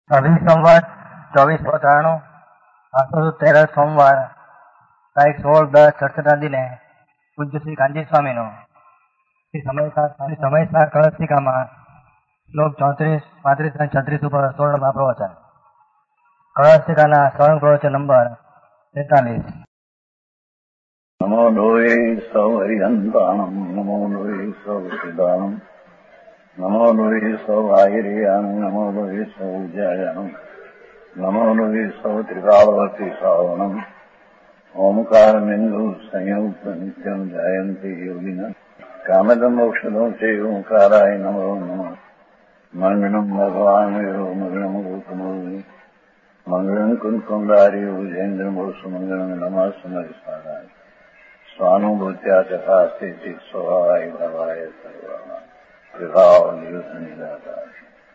અભી સંવત 2493 813 સોમવાર તારીખ 16/10/67 દિને પૂજ્ય શ્રી કાંજી સ્વામીનો શ્રી સમયસા કળશિકામાં શ્લોક 34, 35 અને 36 ઉપર 16માં પ્રવચન. કળશિકાના સ્વયં પ્રવચન નંબર 43. નમો લોહે સૌ હરિહંતાણમ નમો લોહે સૌ સિદ્ધાણમ નમો લોહે સૌ આયર્યાન નમો લોહે સૌ જયાનમ નમો લોહે સૌ ત્રિકાળવતી શ્રાવણમ ઓમકાર બિંદુ સંયુક્ત નિત્યમ જયંતી યોગિન કામદમ ઔષધો છે ઓંકારાય નમો નમઃ મંગળમ ભગવાન મંગળમ ગૌતમોની મંગળમ કુંકુંડારી વિજેન્દ્રમો સુમંગળમ નમઃ સમયસારાય સ્વાનુભૂત્યા ચકાસ્તે સ્વભાવાય ભવાય સર્વમાં વિભાવ નિયુત નિરાકાર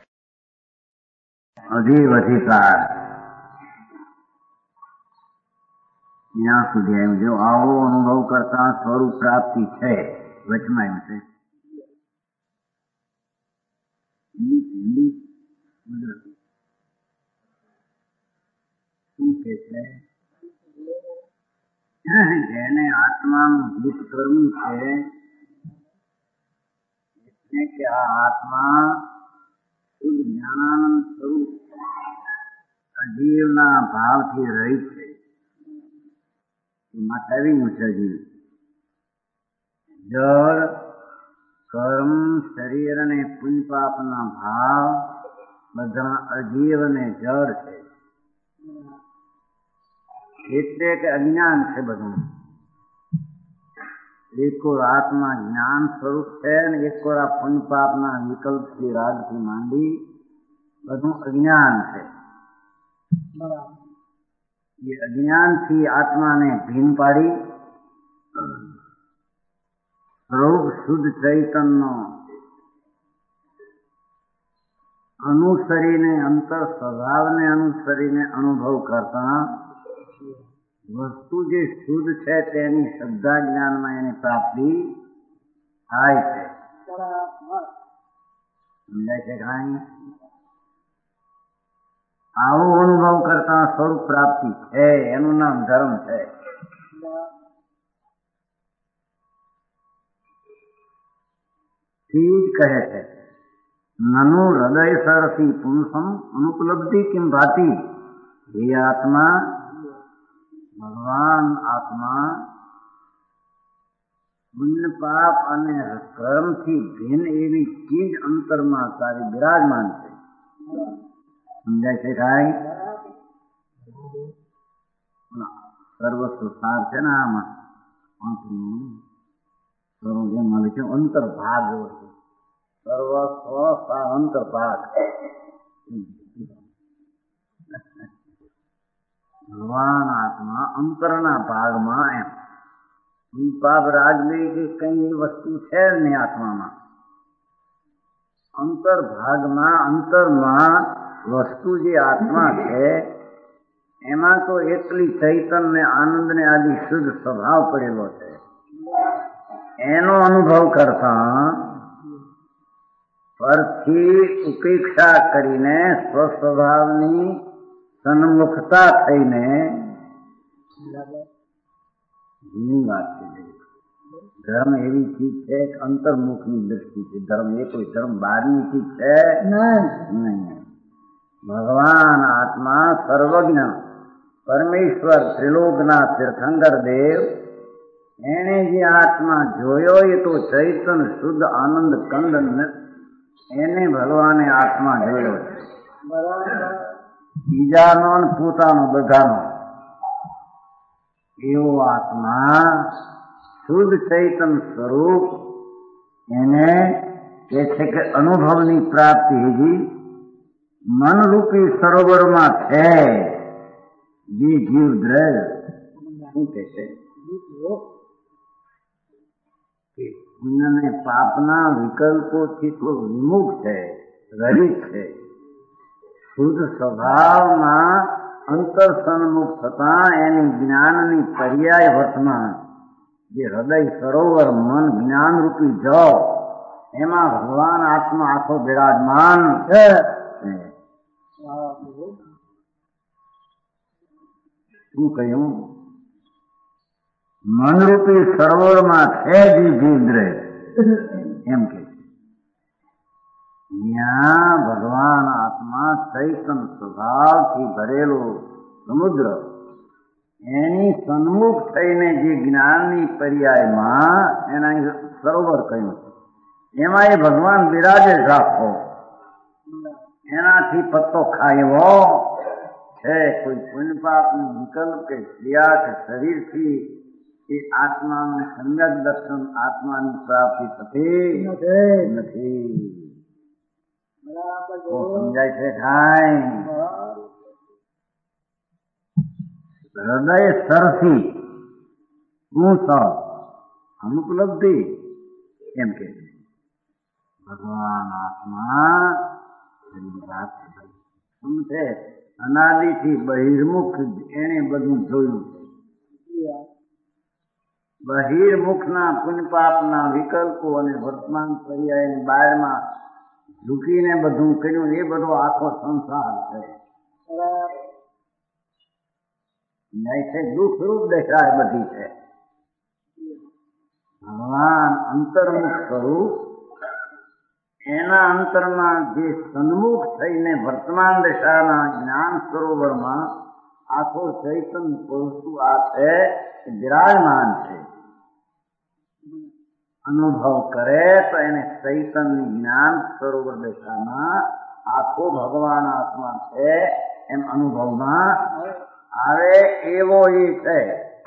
અધિવધિકાર ત્યાં સુધી આવ્યું. જો આવો અનુભવ કરતા સ્વરૂપ પ્રાપ્તિ છે. વચમાં આવ્યું છે શું કે છે? જેને આત્માનું હિત કરવું છે એટલે કે આ આત્મા શુદ્ધ જ્ઞાનાનંદ સ્વરૂપ અજીવના ભાવથી રહિત છે. એમાં આવ્યું છે અજીવ. જળ, કર્મ, શરીર અને પુણ્ય પાપના ભાવ બધા અજીવ અને જળ છે. એટલે કે અજ્ઞાન છે બધું. એકોર આત્મા જ્ઞાન સ્વરૂપ છે અને એકોર આ પુણ્ય પાપના વિકલ્પથી રાગથી માંડી બધું અજ્ઞાન છે. એ અજ્ઞાનથી આત્માને ભીન પાડી સ્વરૂપ શુદ્ધ ચૈતન્ય અનુસરીને અંતર સ્વભાવને અનુસરીને અનુભવ કરતા વસ્તુ જે શુદ્ધ છે તેની શ્રદ્ધા જ્ઞાનમાં એની પ્રાપ્તિ થાય છે. સમજાય છે કાંઈ? આવો અનુભવ કરતા સ્વરૂપ પ્રાપ્તિ છે એનું નામ ધર્મ છે. થી જ કહે છે નનુ હૃદય સરસી પુંસમ અનુપલબ્ધિ કિમ ભાતી. એ આત્મા ભગવાન આત્મા પુણ્ય પાપ અને કર્મથી ભિન્ન એવી ચીજ અંતરમાં તારી બિરાજમાન છે. સમજાય છે કાંઈ? સર્વસ્વ સાર છે ને આમાં જે મળે છે અંતર્ભાગ એવો છે. સર્વસ્વ અંતર્ભાગ. ભગવાન આત્મા અંતરના ભાગમાં એમ પાપ રાજવી કે કઈ એ વસ્તુ છે જ નહીં આત્મામાં. અંતર્ભાગમાં અંતરમાં વસ્તુ જે આત્મા છે એમાં તો એટલી ચૈતન્ય આનંદ ને આદિ શુદ્ધ સ્વભાવ પડેલો છે. એનો અનુભવ કરતા પરથી ઉપેક્ષા કરીને સ્વસ્વભાવની સન્મુખતા થઈને ધર્મ એવી ચીજ છે કે અંતર્મુખની દ્રષ્ટિ છે. ધર્મ એ કોઈ ધર્મ બહારની ચીજ છે નહીં. ભગવાન આત્મા સર્વજ્ઞ પરમેશ્વર ત્રિલોકના તીર્થંકર દેવ એને જે આત્મા જોયો એ તો ચૈતન્ય શુદ્ધ આનંદ કંદ એને ભગવાને આત્મા જોયો છે. બીજાનો પોતાનો બધાનો એવો આત્મા શુદ્ધ ચૈતન્ય સ્વરૂપ એને કે છે કે અનુભવની પ્રાપ્તિ હજી મનરૂપી સરોવરમાં છે. જે જીવ દ્રવ્ય શું કે છે પુણ્ય અને પાપના વિકલ્પોથી તો વિમુખ છે, રહિત છે. શુદ્ધ સ્વભાવમાં અંતર સન્મુખ થતા એની જ્ઞાનની પર્યાય વર્તમાન જે હૃદય સરોવર મન જ્ઞાનરૂપી જળ એમાં ભગવાન આત્મા આખો બિરાજમાન છે. શું કહ્યું? મનરૂપી સરોવરમાં છે જીવદ્રે એમ કે ત્યાં ભગવાન આત્મા ચૈતન સ્વભાવથી ભરેલો સમુદ્ર એની સન્મુખ થઈને જે જ્ઞાનની પર્યાયમાં એના સરોવર કહ્યું છે એમાં એ ભગવાન બિરાજે રાખો એનાથી પત્તો ખાયો છે. કોઈ પુણ્ય પાપનું વિકલ્પ કે ક્રિયા કે શરીરથી એ આત્માનું સમ્યક દર્શન આત્માની પ્રાપ્તિ થતી નથી. સમજાય છે કાંઈ? હૃદય સરથી શું સર અનુપલબ્ધિ એમ કે ભગવાન આત્મા સમજે અનાદિથી બહિર્મુખ એને બધું જોયું છે. બહિર્મુખના પુણ્યપાપના વિકલ્પો અને વર્તમાન પર્યાયની બહારમાં ઝૂકીને બધું કર્યું એ બધો આખો સંસાર છે. છે દુઃખરૂપ દશા બધી છે. ભગવાન અંતર્મુખ સ્વરૂપ એના અંતરમાં જે સન્મુખ થઈને વર્તમાન દશાના જ્ઞાન સરોવરમાં આખો ચૈતન વસ્તુ આ છે એ બિરાજમાન છે. અનુભવ કરે તો એને ચૈતનની જ્ઞાન સરોવર દશામાં આખો ભગવાન આત્મા છે એમ અનુભવમાં આવે એવો એ છે.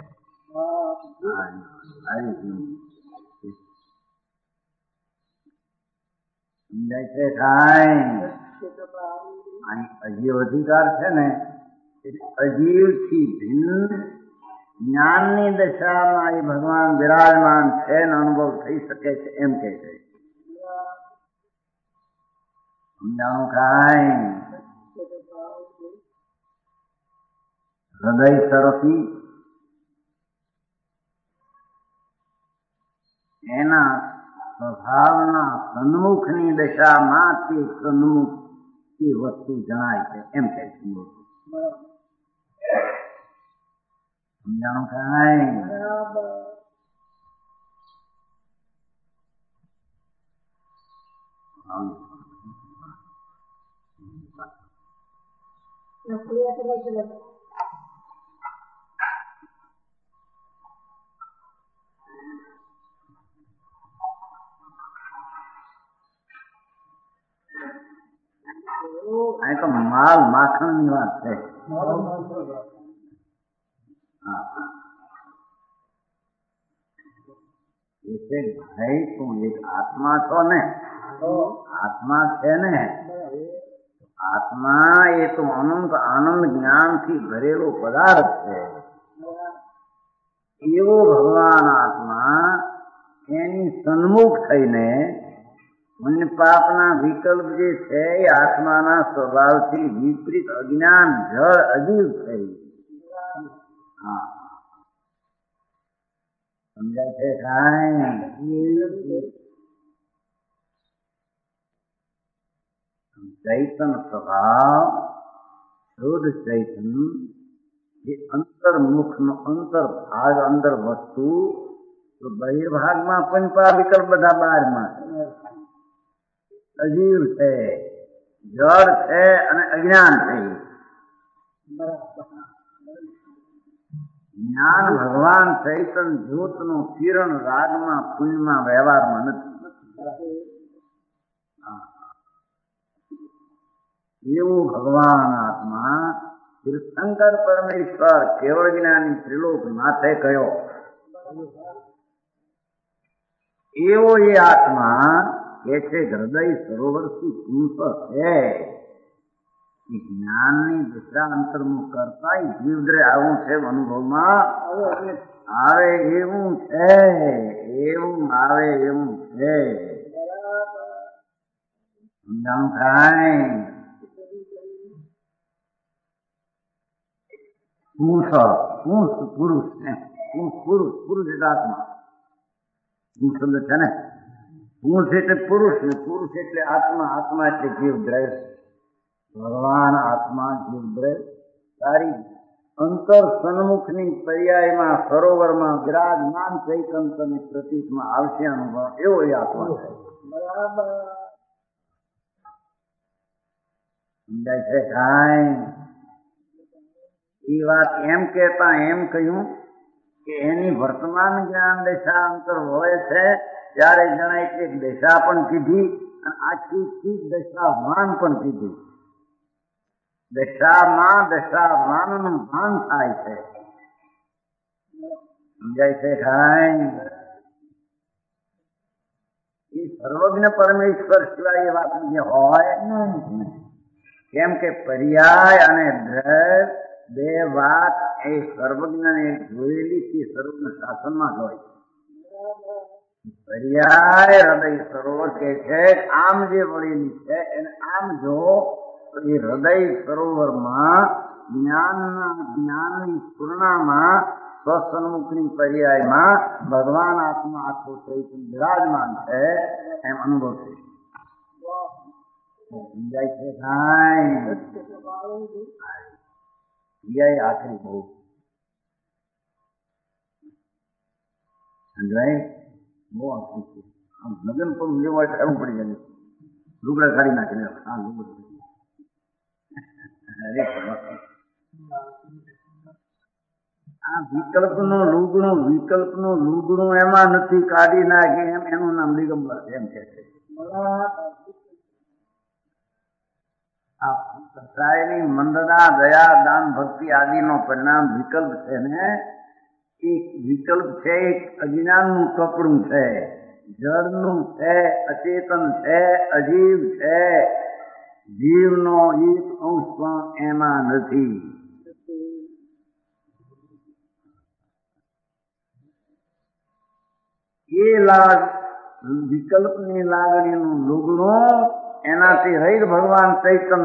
સમજાય છે કાંઈ? અજીવ અધિકાર છે ને અજીવથી ભિન્ન જ્ઞાનની દશામાં એ ભગવાન બિરાજમાન છે ને અનુભવ થઈ શકે છે એમ કે છે. સમજાણું કાંઈ? હૃદય તરફી એના સ્વભાવના સન્મુખની દશામાં તે સન્મુખ તે વસ્તુ જણાય છે એમ કે છે. સમજાણું કાંઈ? અહીં તો માલ માખણની વાત છે. ભાઈ તું એક આત્મા છો ને, આત્મા છે ને, આત્મા એ તો અનંત આનંદ જ્ઞાનથી ભરેલો પદાર્થ છે. એવો ભગવાન આત્મા એની સન્મુખ થઈને પુણ્ય પાપના વિકલ્પ જે છે એ આત્માના સ્વભાવથી વિપરીત અજ્ઞાન જળ અજીવ થઈ. હા, સમજાય છે કાંઈ? ચૈતન સ્વભાવ શુદ્ધ ચૈતન એ અંતર્મુખ નો અંતર ભાગ અંદર વસ્તુ તો બહિર્ભાગમાં પંચપા વિકલ્પ બધા બહારમાં અજીવ છે, જળ છે અને અજ્ઞાન છે. જ્ઞાન ભગવાન ચૈતન જ્યોત નું કિરણ રાગમાં પુણ્યમાં વ્યવહારમાં નથી. એવું ભગવાન આત્મા તીર્થંકર પરમેશ્વર કેવળ જ્ઞાની ત્રિલોક નાથે કયો એવો એ આત્મા કે છે હૃદય સરોવરથી પુંસ છે. જ્ઞાનની દિશા અંતર્મુખ કરતા જીવદ્રે આવું છે અનુભવમાં આવે એવું છે, એવું આવે એવું છે. સમજાણું કાંઈ? પુંસ પુરુષ ને પુરુષ પુરુષ એટલે આત્મા. પુંસ શબ્દ છે ને, પુંસ એટલે પુરુષ ને પુરુષ એટલે આત્મા, આત્મા એટલે જીવ દ્રવ્ય. ભગવાન આત્મા જીવદ્રય તારી અંતર સન્મુખની પર્યાયમાં સરોવરમાં વિરાજમાન ચૈતન્ય પ્રતીકમાં આવશે અનુભવ એવો એ આત્મા છે. બરાબર સમજાય છે? કાંઈ એ વાત એમ કહેતા એમ કહ્યું કે એની વર્તમાન જ્ઞાન દશા અંતર હોય છે ત્યારે જણાય કે દશા પણ કીધી અને આખી ચીજ દશામાન પણ કીધી. દશામાં દશામાનનું ભાન થાય છે. સમજાય છે? કાંઈ એ સર્વજ્ઞ પરમેશ્વર સિવાય એ વાત જે હોય નહીં. કેમ કે પર્યાય અને દ્રઢ બે વાત એ સર્વજ્ઞને જોયેલી છે. સર્વજ્ઞ શાસનમાં જ હોય. પર્યાય હૃદય સરોવર કે છે આમ જે વળેલી છે એને આમ જો એ હૃદય સરોવરમાં જ્ઞાનની પૂર્ણામાં સ્વસન્મુખની પર્યાયમાં ભગવાન આત્મા આખો ચૈતન્ય વિરાજમાન છે એમ અનુભવ છે. સમજાય છે? કાંઈ આખરી બહુ સમજાય? બહુ આખરી છે. આમ લગ્ન પણ લેવા ઠરવું પડી જાય. લુગડા કાઢી નાખીને હા લુગડા આ વિકલ્પનું લુગડું એમાં નથી કાઢી નાખી એમ એનું નામ દિગંબર એમ કે છે. આ મંદના દયા દાન ભક્તિ આદિનો પરિણામ વિકલ્પ છે ને એ વિકલ્પ છે એક અજ્ઞાનનું કપડું છે, જળનું છે, અચેતન છે, અજીવ છે. જીવનો એક અંશ પણ એમાં નથી. એ વિકલ્પની લાગણીનું લુગડું એનાથી રહીત ભગવાન ચૈતન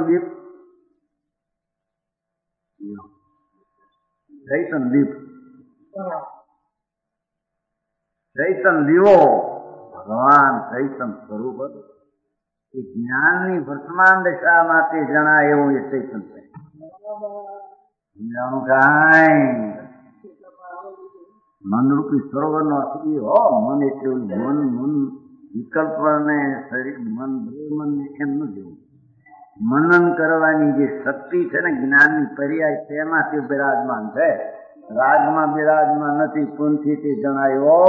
દીવો ભગવાન ચૈતન સ્વરૂપ એ જ્ઞાનની વર્તમાન દશા માટે જણાય એવું એ ચૈતન છે. સમજાણું? કાંઈ મનરૂપી સરોવરનો અર્થ એ હો મન એટલે મન વિકલ્પ ને શરીર મન એમ ન જેવું મનન કરવાની જે શક્તિ છે ને જ્ઞાનની પર્યાય તેમાંથી બિરાજમાન છે. રાગમાં બિરાજમાન નથી. પુનથી તે જણાયો.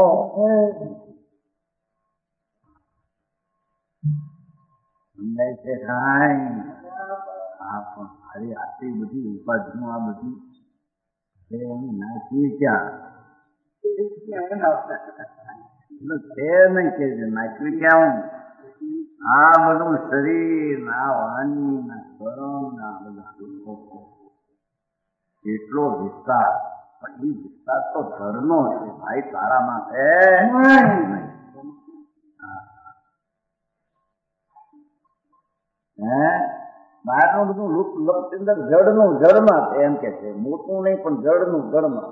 સમજાય છે? કાંઈ હા પણ મારી આટલી બધી ઉપાધિઓ આ બધી એની નાખી ક્યાં છે નહીં કે નાખ્યું ક્યાં? આ બધું શરીર ના વાણી ના સ્વરમ ના બધા એટલો વિસ્તાર પણ એ વિસ્તાર તો ધર્મનો છે ભાઈ, તારામાં છે નહીં. બહારનું બધું લપચંદર જડનું જડમાં છે એમ કે છે. મોટું નહીં પણ જડનું જડમાં.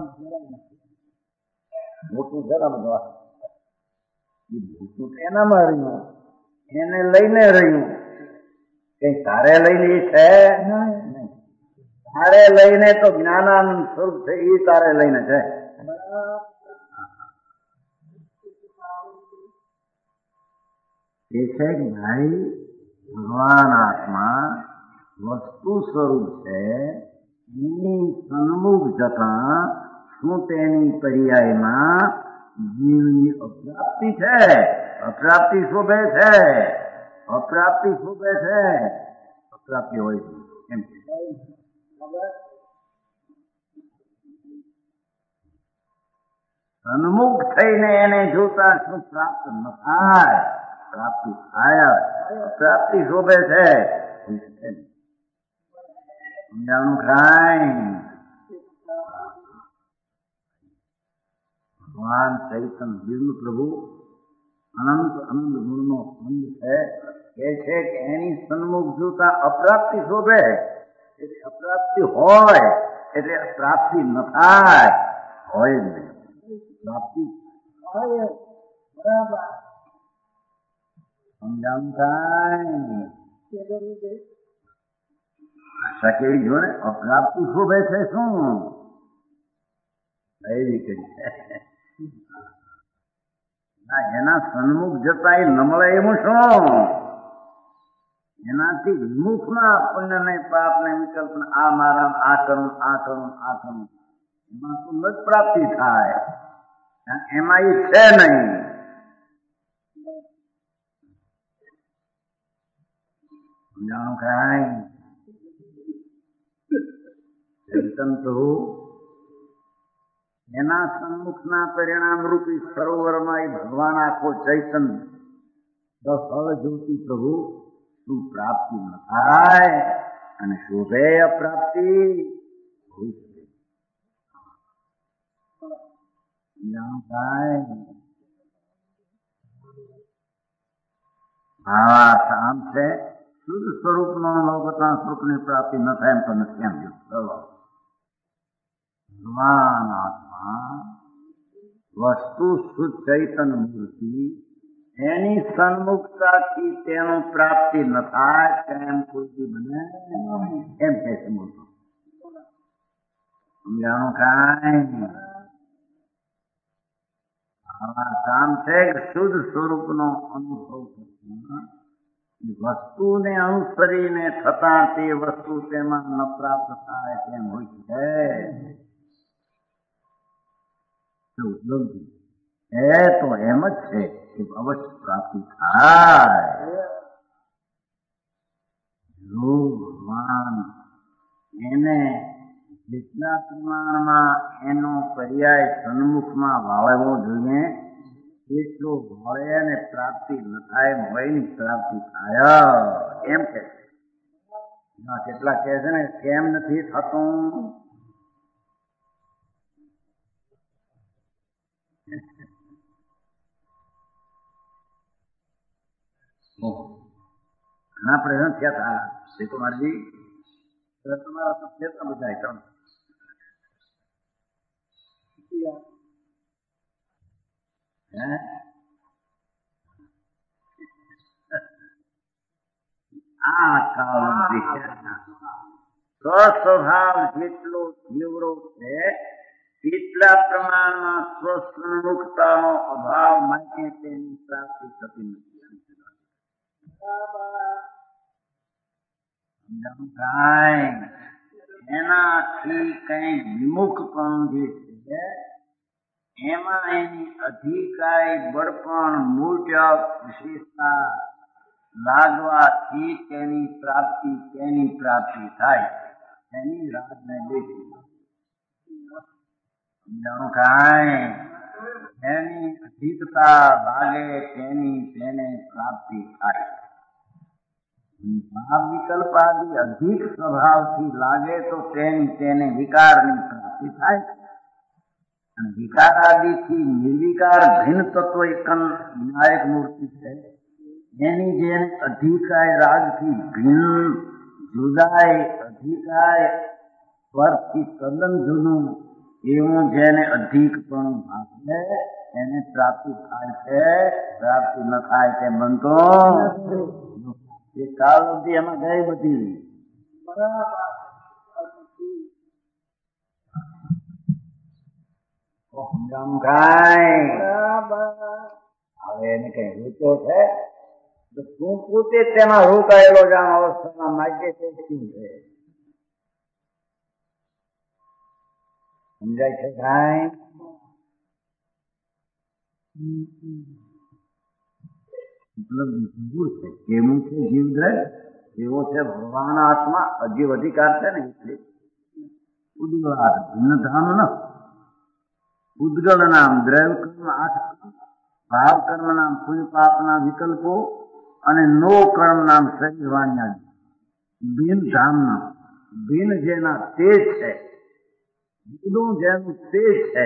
મોટું જરા બધું એ મોટું એનામાં રહ્યું, એને લઈને રહ્યું. કઈ તારે લઈને છે નહીં. તારે લઈને તો જ્ઞાનાનંદ સ્વરૂપ છે એ તારે લઈને છે. એ છે કે ભાઈ ભગવાન આત્મા વસ્તુ સ્વરૂપ છે. એની સન્મુખ જતા શું તેની પર્યાયમાં જીવની અપ્રાપ્તિ છે. અપ્રાપ્તિ શોભે છે. અપ્રાપ્તિ શોભે છે. અપ્રાપ્તિ હોય એમ છે. સન્મુખ થઈને એને જોતા શું પ્રાપ્ત ન થાય? પ્રાપ્તિ થાય. પ્રાપ્તિ શોભે છે. સમજાણું? કાંઈ ભગવાન ચૈતન વિષ્ણુ પ્રભુ અનંત અનંત ગુણનો સ્કંદ છે. કે છે કે એની સન્મુખ જોતા અપ્રાપ્તિ શોભે. એટલે અપ્રાપ્તિ હોય એટલે પ્રાપ્તિ ન થાય. હોય જ નહીં. પ્રાપ્તિ હોય બરાબર. સમજાવું કાંઈ સકેડી જો ને અપ્રાપ્તિ શોભે છે શું એવી કરી ના એના સન્મુખ જતા એ ન મળે એવું શું એનાથી વિમુખના પુણ્ય ને પાપ ને વિકલ્પ આ મારા આ કરું આ કરું આ કરું એમાં તો ન જ પ્રાપ્તિ થાય એમાં એ છે નહીં જાણો કાંઈ ચૈતન પ્રભુ એના સન્મુખના પરિણામ રૂપી સરોવરમાં એ ભગવાન આખો ચૈતન ફળ જ્યોતિ પ્રભુ શું પ્રાપ્તિ ન થાય અને શોભે અપ્રાપ્તિ હોઈ શકે હા આમ છે શુદ્ધ સ્વરૂપનો લૌકિકના સ્વરૂપની પ્રાપ્તિ ન થાય એમ તો નથી એમ ભગવાન આત્મા વસ્તુ શુદ્ધ ચૈતન મૂર્તિ એની સન્મુખતાથી તેનું પ્રાપ્તિ ન થાય તેમ કોઈ બને એમ કે છે મોટો સમજાણું કાંઈ કામ છે કે શુદ્ધ સ્વરૂપનો અનુભવ વસ્તુને અનુસરીને થતા તે વસ્તુ તેમાં ન પ્રાપ્ત થાય તેમ હોય છે એ તો એમ જ છે કે અવશ્ય પ્રાપ્તિ થાય ભગવાન એને જેટલા પ્રમાણમાં એનો પર્યાય સન્મુખમાં વાળવો જોઈએ એટલો વળે અને પ્રાપ્તિ ન થાય હોય ની પ્રાપ્તિ થાય એમ કે કેટલા કહે છે ને કેમ નથી થતું ઘણા પ્રશ્ન થયા હતા શ્રીકુમારજી તમારા તો કેટલા બધા તમે આ કાળ સ્વસ્વભાવ જેટલો જીવડો છે તેટલા પ્રમાણમાં સ્વસન્મુખતાનો અભાવ માટે તેની પ્રાપ્તિ થતી નથી એનાથી કઈ વિમુખ પણ જે છે એમાં એની અધિકારી બળપણ મૂલ્ય વિશેષતા લાગવાથી તેની પ્રાપ્તિ થાય એની રાતને બેઠી સમજાણું કાંઈ એની અધિકતા લાગે તેને પ્રાપ્તિ થાય ભાવ વિકલ્પ આદિ અધિક સ્વભાવથી લાગે તો તેને વિકારની પ્રાપ્તિ થાય અને વિકાર આદિથી નિર્વિકાર ભિન્ન તત્વ એકન વિનાયક મૂર્તિ છે એની જેને અધિકાય રાગથી ભિન્ન જુદાય અધિકાય સ્વરથી તદ્દન જુદું એવું જેને અધિક પણ ભાગે એને પ્રાપ્તિ થાય છે પ્રાપ્તિ ન થાય તે બનતો એ કાળ સુધી એમાં ગઈ બધી હવે એને કઈ રૂચો છે તું પોતે તેમાં રોકાયેલો જાણ અવસ્થામાં માટે તે શું છે સમજાય છે કાંઈ કેવું છે જીવદ્રય એવો છે ભગવાન આત્મા અજીવ અધિકાર છે ને એટલે ઉદ્ગલ ભિન્નધામ ન ઉદ્ગલ નામ દ્રવ્ય કર્મ 8 ભાવ કર્મ નામ પુણ્ય પાપના વિકલ્પો અને નો કર્મ નામ શરીર વાણ્યા બિન ધામ બિન જેના તે છે જુદું જેનું તે છે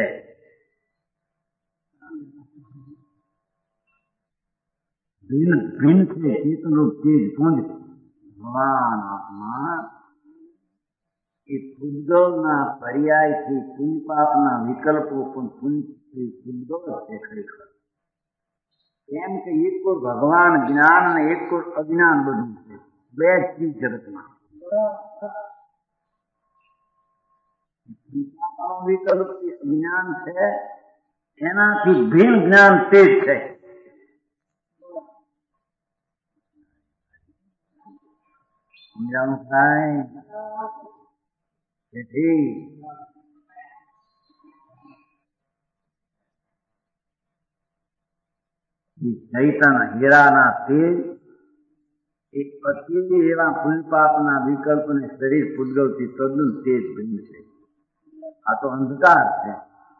ભિન્ન છે ચેતનરૂપ તેજ પુંજ ભગવાન આત્મા એ પૂજગલના પર્યાયથી પુણ્ય પાપના વિકલ્પો પણ પૂજગલ છે ખરેખર એમ કે એક કોર ભગવાન જ્ઞાન અને એક કોર અજ્ઞાન બધું છે બે જ ચીજ જગતમાં વિકલ્પ જ્ઞાન છે એનાથી ભિન્ન જ્ઞાન તે જ છે. સમજાણું થાય? તેથી ચૈતન હીરાના તેજ એક અતિ એવા ફૂલપાપના વિકલ્પને શરીર પૂજગવથી તદ્દન તેજ બન્યું છે. આ તો અંધકાર છે.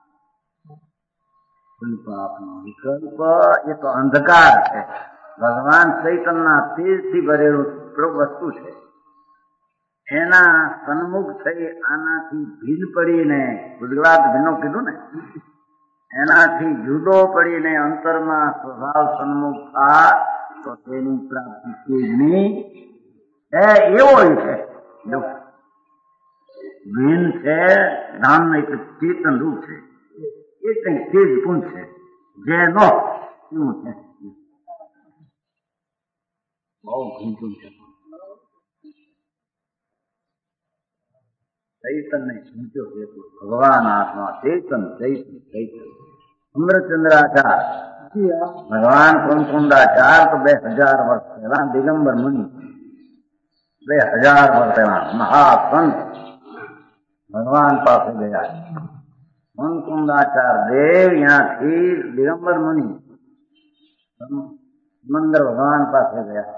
ફૂલપાપનો વિકલ્પ એ તો અંધકાર છે. ભગવાન ચૈતનના તેજથી ભરેલું વસ્તુ છે. એના સન્મુખ થઈ આનાથી ભીન પડીને ગુજરાત ભીનો કીધું ને, એનાથી જુદો પડીને અંતરમાં સ્વભાવ સન્મુખ થાય તો તેની પ્રાપ્તિ તેજની એવો છે. જો ભીન છે ધામ એટલે ચેતન રૂપ છે, એ કઈ તેજ પુંજ છે જેનો શું છે બહુ ઘૂંટું છે. ચૈતન ને સમજો ભગવાન આત્મા ચૈતન ચૈતન ચૈતન. અમૃતચંદ્રાચાર ભગવાન કુંકુંડાચાર તો 2000 વર્ષ પહેલા દિગંબર મુનિ 2000 વર્ષ પહેલા મહાસંત ભગવાન પાસે ગયા. કુંકુંડાચાર દેવ ત્યાંથી દિગંબર મુનિ મંદર ભગવાન પાસે ગયા.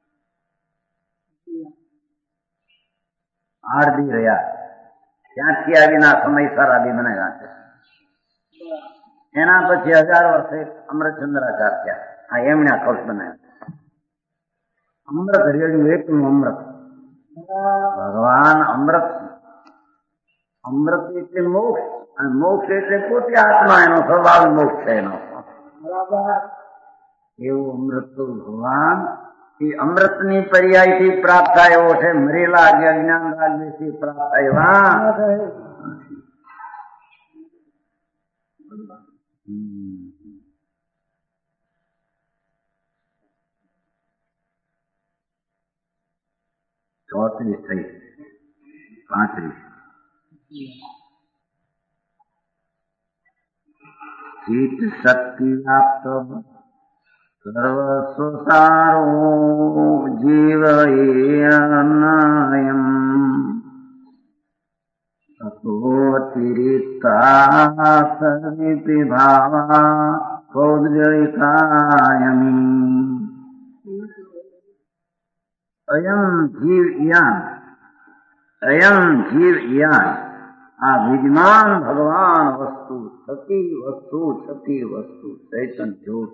8 દી રહ્યા. ત્યાંથી આવીને સમયસર આદિ બનાવ્યા છે. એના પછી 1000 વર્ષે અમૃતચંદ્રાચાર થયા. આ એમણે કૌશ બનાવ્યા. અમૃત રેડ્યું એકનું અમૃત. ભગવાન અમૃત, અમૃત એટલે મોક્ષ, અને મોક્ષ એટલે પોતે આત્મા, એનો સ્વભાવ મોક્ષ છે એનો. એવું અમૃત તો ભગવાન એ અમૃતની પર્યાયથી પ્રાપ્ત થાય એવો છે. મરેલા અજ્ઞાન રાજથી પ્રાપ્ત થાય ચોત્રીસ થઈ 35 ચિત્ત શક્તિ આપત સર્વસ્વસારો જીવ અનયમ તતોતિરિક્તા સર્વે ભાવા પૌદ્ગલિકાયમી અયમ જીવ યાન આ વિદ્યમાન ભગવાન વસ્તુ છતી વસ્તુ ચૈતન જ્યોત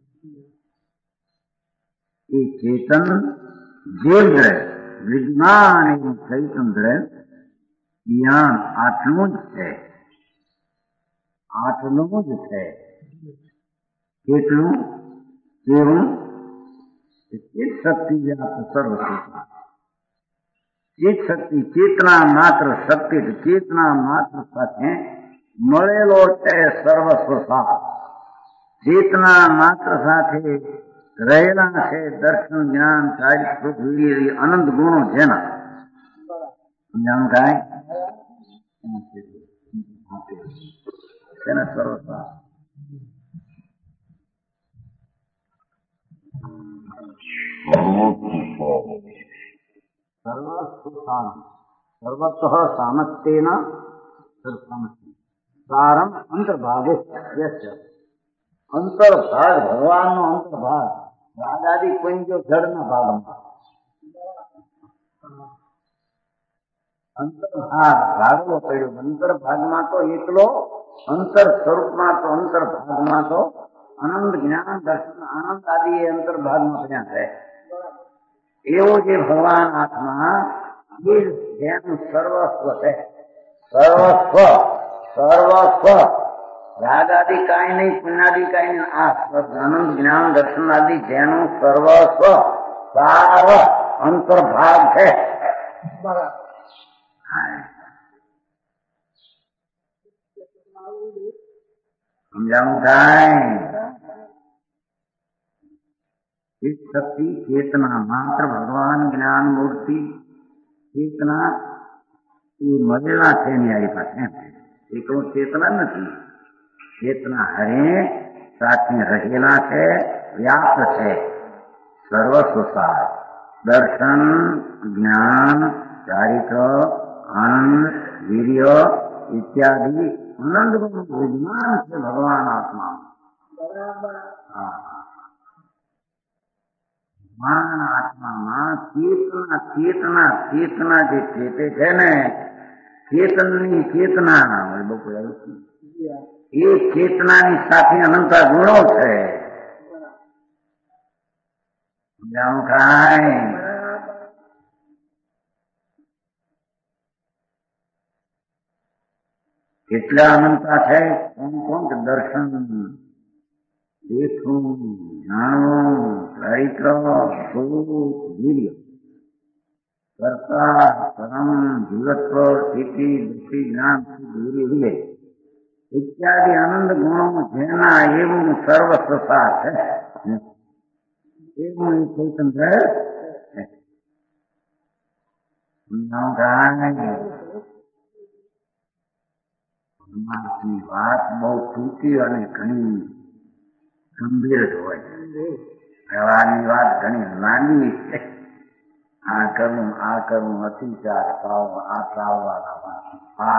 એ ચેતન જીવ રહે વિદ્યમાન એવું ચૈતન રહે યાન આટલું જ છે. કેટલું કેવું ચિત્ત શક્તિ વ્યાપ્ત સર્વસ્વતા. ચિત્ત શક્તિ ચેતના માત્ર શક્તિ, ચેતના માત્ર સાથે મળેલો છે સર્વસ્વતા. ચેતના માત્ર સાથે રહેલા છે દર્શન જ્ઞાન ચારિત્ર પૃથ્વી અનંત ગુણો જેના જ્ઞાન થાય તેના સર્વસ્વતા. સર્વતઃ સામત્યેન સારમ અંતર્ભાગે અંતર્ભાગ ભગવાનનો અંતર્ભાગ દાદાજી પંચો જળના ભાગમાં અંતર્ભાગ ભાગવો પડ્યો. અંતર્ભાગમાં તો એકલો, અંતર સ્વરૂપમાં તો અંતર્ભાગમાં તો આનંદ જ્ઞાન દર્શન આનંદ આદિ એ અંતર્ભાગમાં પડ્યા છે. એવો જે ભગવાન આત્મા એ જેનું સર્વસ્વ છે. સર્વસ્વ રાગ આદિ કાંઈ નહીં, પુણ્યાદિ કાંઈ નહીં. આ આનંદ જ્ઞાન દર્શન આદિ જેનું સર્વસ્વ સાર અંતર્ભાગ છે. સમજાવું થાય? ચિત્ત શક્તિ ચેતના માત્ર ભગવાન જ્ઞાન મૂર્તિ ચેતના એ મળેલા છે એની હારી પાસે એ કહું ચેતના નથી. ચેતના હરે સાથે રહેલા છે, વ્યાપ્ત છે. સર્વસ્વસાર દર્શન, જ્ઞાન, ચારિત્ર, આનંદ, વીર્ય ઇત્યાદિ આનંદ વિજ્ઞાન છે ભગવાન આત્મા. ભગવાન આત્મામાં ચેતના ચેતના ચેતના જે ચેતે છે ને, ચેતનની ચેતના એ ચેતનાની સાથે અનંત ગુણો છે. કેટલા અનંતા છે? કોણ કોણ કે દર્શન, દેખવું, જાણવું, ચારિત્ર, સુખ, વીર્ય, કર્તા, કર્મ, જીવત્વ, સ્થિતિ, દૃષ્ટિ, જ્ઞાન, વીર્ય વિજય ઇત્યાદિ આનંદ ગુણો જેના એવું સર્વસ્વસાર છે એવું એ ચૈતન છે. પરમાત્માની વાત બહુ ટૂંકી અને ઘણી ગંભીર જ હોય છે. વ્યવહારની વાત ઘણી લાંબી છે. આ કરવું અતિચાર ખાવું, આ ચાલવાના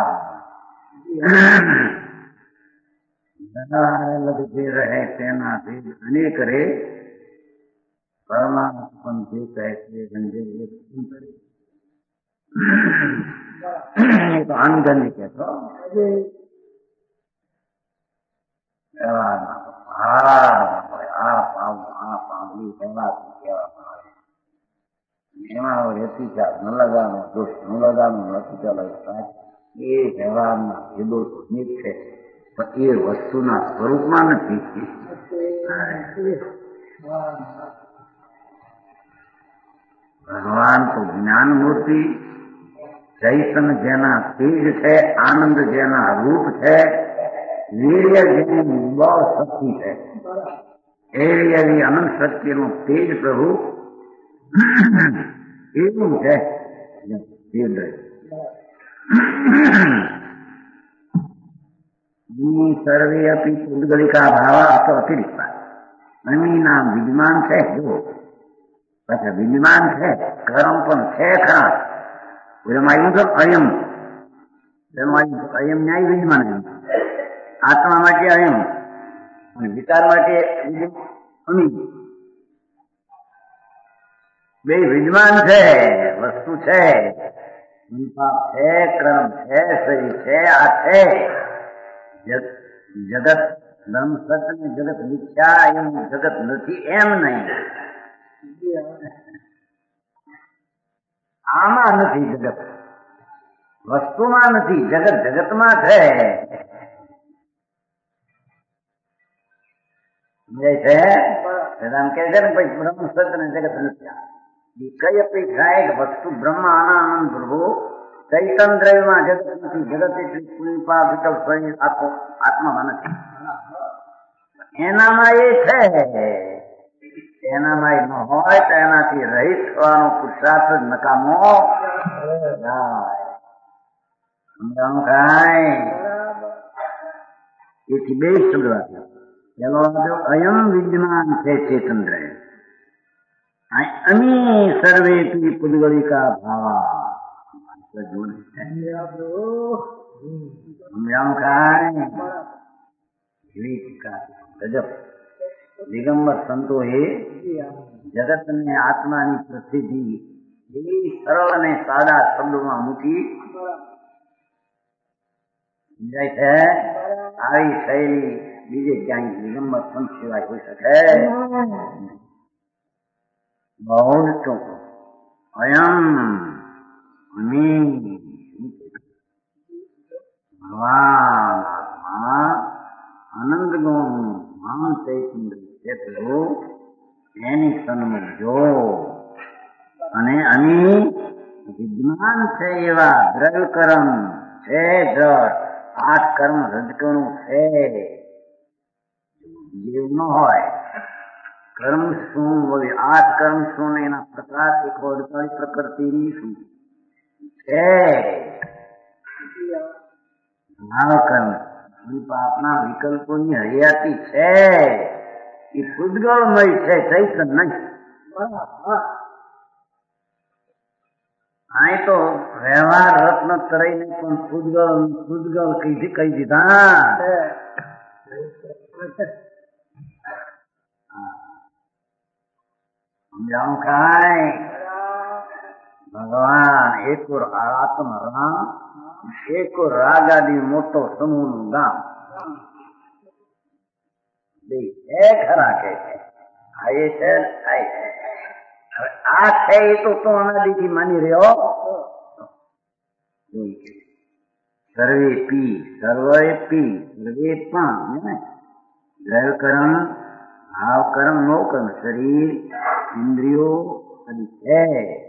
જે રહે તેનાથી અનેક રે પરમાત્મા જે કહે છે તો અનગંજ કહેતો એમાં વ્યતિચાર ન લગાનો, દોષ ન લગાનો, નથી ચાલે. એ વ્યવહારના ભેદો નિત છે પણ એ વસ્તુના સ્વરૂપમાં નથી. ભગવાન તો જ્ઞાન મૂર્તિ, ચૈતન્ય જેના તેજ છે, આનંદ જેના રૂપ છે, વીર્ય જેની બહુ શક્તિ છે, એવી અનંત શક્તિનું તેજ પ્રભુ એવું છે. સર્વે અપી પુદ્ગલિકા ભાવા તો અતિરિક્ત અમી નામ વિદ્યમાન છે. જો પછી વિદ્યમાન છે, કર્મ પણ છે ખરા. એમાં આવ્યું તો અયમ, અયમ ન્યાય વિદ્યમાન. આત્મા માટે અયમ અને વિચાર માટે અમી. બે વિદ્યમાન છે, વસ્તુ છે, છે, ક્રમ છે, શરીર છે, આ છે. જગત ધર્મ સત્ય ને જગત મિથ્યા એમ જગત નથી એમ નહીં. આમાં નથી જગત, વસ્તુમાં નથી, જગત જગતમાં છે. વેદાંત કહે છે ને ભાઈ બ્રહ્મ સત્ય ને જગત મિથ્યા. એ કઈ અપેક્ષા કે વસ્તુ બ્રહ્મ આનંદ પ્રભુ ચૈતન દ્રવ્યમાં જગત નથી. જગત એટલી પુનિપા વિકલ્પ શરીર આત્મામાં નથી. એનામાં એ છે, એનામાં એ ન હોય તો એનાથી રહિત થવાનો પુરુષાર્થ જ નકામો થાય. એથી બે શબ્દ વાક્યો. પેલો વાક્યો અયમ વિદ્યમાન છે ચેતન દ્રવ્ય, અમી સર્વેપી પુદ્ગલિકા ભાવા. દિગંબર સંતો એ જગત ને આત્માની પ્રસિદ્ધિ એવી સરળ અને સાદા શબ્દોમાં મૂકી સમજાય છે. આવી શૈલી બીજે ક્યાંય દિગંબર સંત સિવાય હોઈ શકે બહુ જ ટૂંકો. અયમ ભગવાન આનંદ ગુણ મહાન ચૈતન્ય છે એની સન્મુખ જો અને અમી વિદ્યમાન છે એવા દ્રવ્ય કર્મ છે. જળ 8 કર્મ રજકણું છે. જેવું ન હોય કર્મ શું હોય, 8 કર્મ શું ને એના પ્રકાર 148 પ્રકૃતિની શું છે. ભાવ કર્મ પાપના વિકલ્પોની હયાતી છે એ પૂતગળમય છે, ચૈતન નહીં. અહીં તો વ્યવહાર રત્ન તરાઈને પણ પૂતગળ કહી દીધા. સમજાણું કાંઈ? ભગવાન એકો આત્મ રામ, એકો રાગાદી મોટો સમૂહ નું ગામ. બે ખરા કે છે આ એ છે આ છે. હવે આ છે એ તો અનાદિથી માની રહ્યો. સર્વે પી સર્વે પી સર્વે પણ દ્રવ્ય કર્મ ભાવ કર્મ નો કર્મ શરીર ઇન્દ્રિયો બધી છે.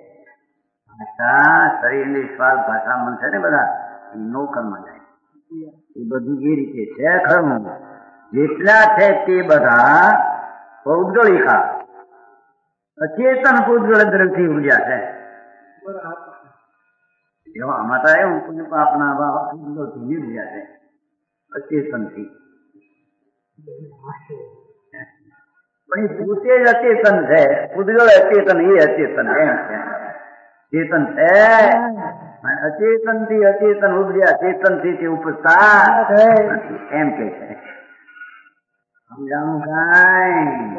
ભાષા શરીર ઇન્દ્રિય શ્વાસ ભાષા મન છે ને બધા નો કર્મ જાય એ બધું એ રીતે છે. ખરું જેટલા છે તે બધા પૌદ્ગલિકા અચેતન પૂતગળ દ્રવ્યથી ઉર્જા છે. આમાં તો એવું પાપના ભાવ પૂતગળથી ઉર્જા છે અચેતનથી. પણ એ પોતે જ અચેતન છે. પૂતગળ અચેતન એ અચેતન એમ છે. ચેતન છે અચેતન થી અચેતન ઉર્જા ચેતન થી તે ઉપસતા એમ કે છે. સમજાણું કાંઈ?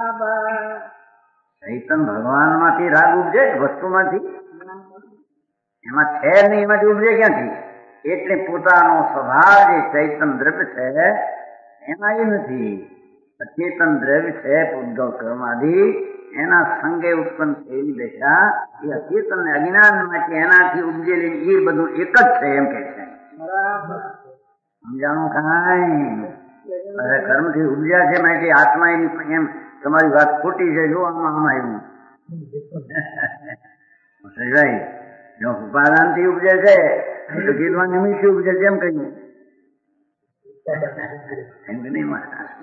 ચૈતન ભગવાન માંથી રાગ ઉપજે વસ્તુમાંથી એમાં છે નહીં, એમાંથી ઉપજે ક્યાંથી? એટલે પોતાનો સ્વભાવ જે ચૈતન દ્રવ્ય છે એમાં એ નથી. અચેતન દ્રવ્ય છે પૂતગળ કર્માદિ એના સંગે ઉત્પન્ન થયેલી દશા એ અચેતન ને અજ્ઞાન માટે એનાથી ઉપજેલી એ બધું એક જ છે એમ કે છે. સમજાણું કાંઈ? અરે કર્મથી ઉપજ્યા છે માટે આત્મા એની એમ તમારી વાત ખોટી છે. જો આમાં એવું જો ઉપાદાન થી ઉપજે છે તો કીધવા નિમિત્ત ઉપજે છે એમ કહ્યું એમ કે નહીં?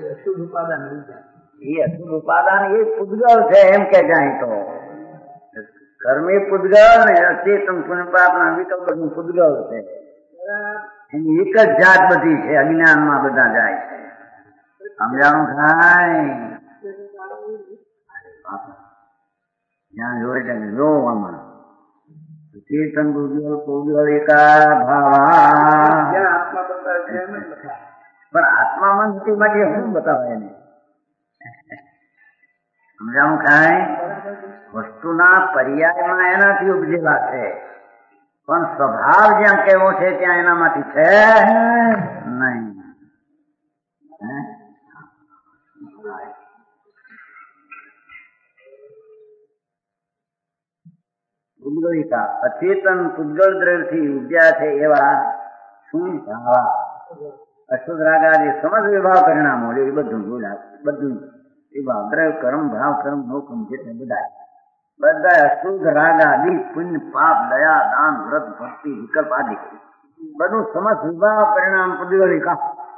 એ અસુર ઉપાદાન એ પૂતગળ છે એમ કે જાય તો કર્મી પૂતગળ ને અચેતન પુણ્યપાપના વિકલ્પ બધું પૂતગળ છે. એની એક જ જાત બધી છે. અજ્ઞાનમાં બધા જાય છે. સમજાણું થાય? જ્યાં જોઈ છે જો આમાં ચેતન પૂતગળ એકા ભાવા પણ આત્મામાં નથી માટે શું બતાવે એને? સમજાણું કાંઈ? વસ્તુના પર્યાયમાં એનાથી ઉપજેલા છે પણ સ્વભાવ જ્યાં કેવો છે ત્યાં એનામાંથી છે નહીં. પૂતગળિકા અચેતન પૂતગળ દ્રવ્યથી ઉપજ્યા છે એવા શું ભાવા અશુદ્ધ રાગાદી સમજ વિભાવ પરિણામો એ બધું બધું વિભાવ દ્રવ્ય કર્મ ભાવ કર્મ નો કર્મ જેટલે બધા અશુદ્ધ રાગાદી પુણ્ય પાપ દયા દાન વ્રત ભક્તિ વિકલ્પ આદિ બધું સમજ વિભાવ પરિણામ પૂતગળિકા.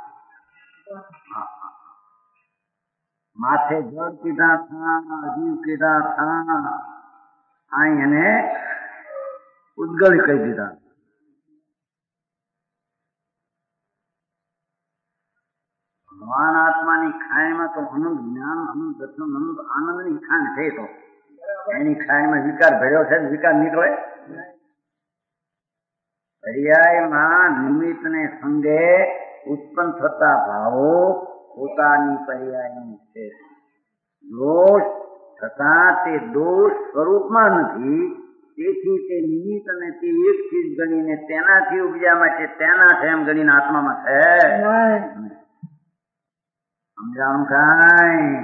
માથે જળ કીધા થા જીવ કીધા થા અહીં એને પૂતગળ કહી દીધા. ભગવાન આત્માની ખાણીમાં તો અનંત જ્ઞાન અનંત દર્શન અનંત આનંદની ખાણ છે. તો એની ખાણીમાં વિકાર ભર્યો છે. વિકાર નીકળે પર્યાયમાં નિમિત્ત ને સંગે ઉત્પન્ન થતા ભાવો પોતાની પર્યાયની છે. દોષ છતાં તે દોષ સ્વરૂપમાં નથી. તેથી તે નિમિત્ત અને તે એક ચીજ ગણીને તેનાથી ઉપજ્યા માટે તેના છે એમ ગણીને આત્મામાં છે. સમજાણું કાંઈ?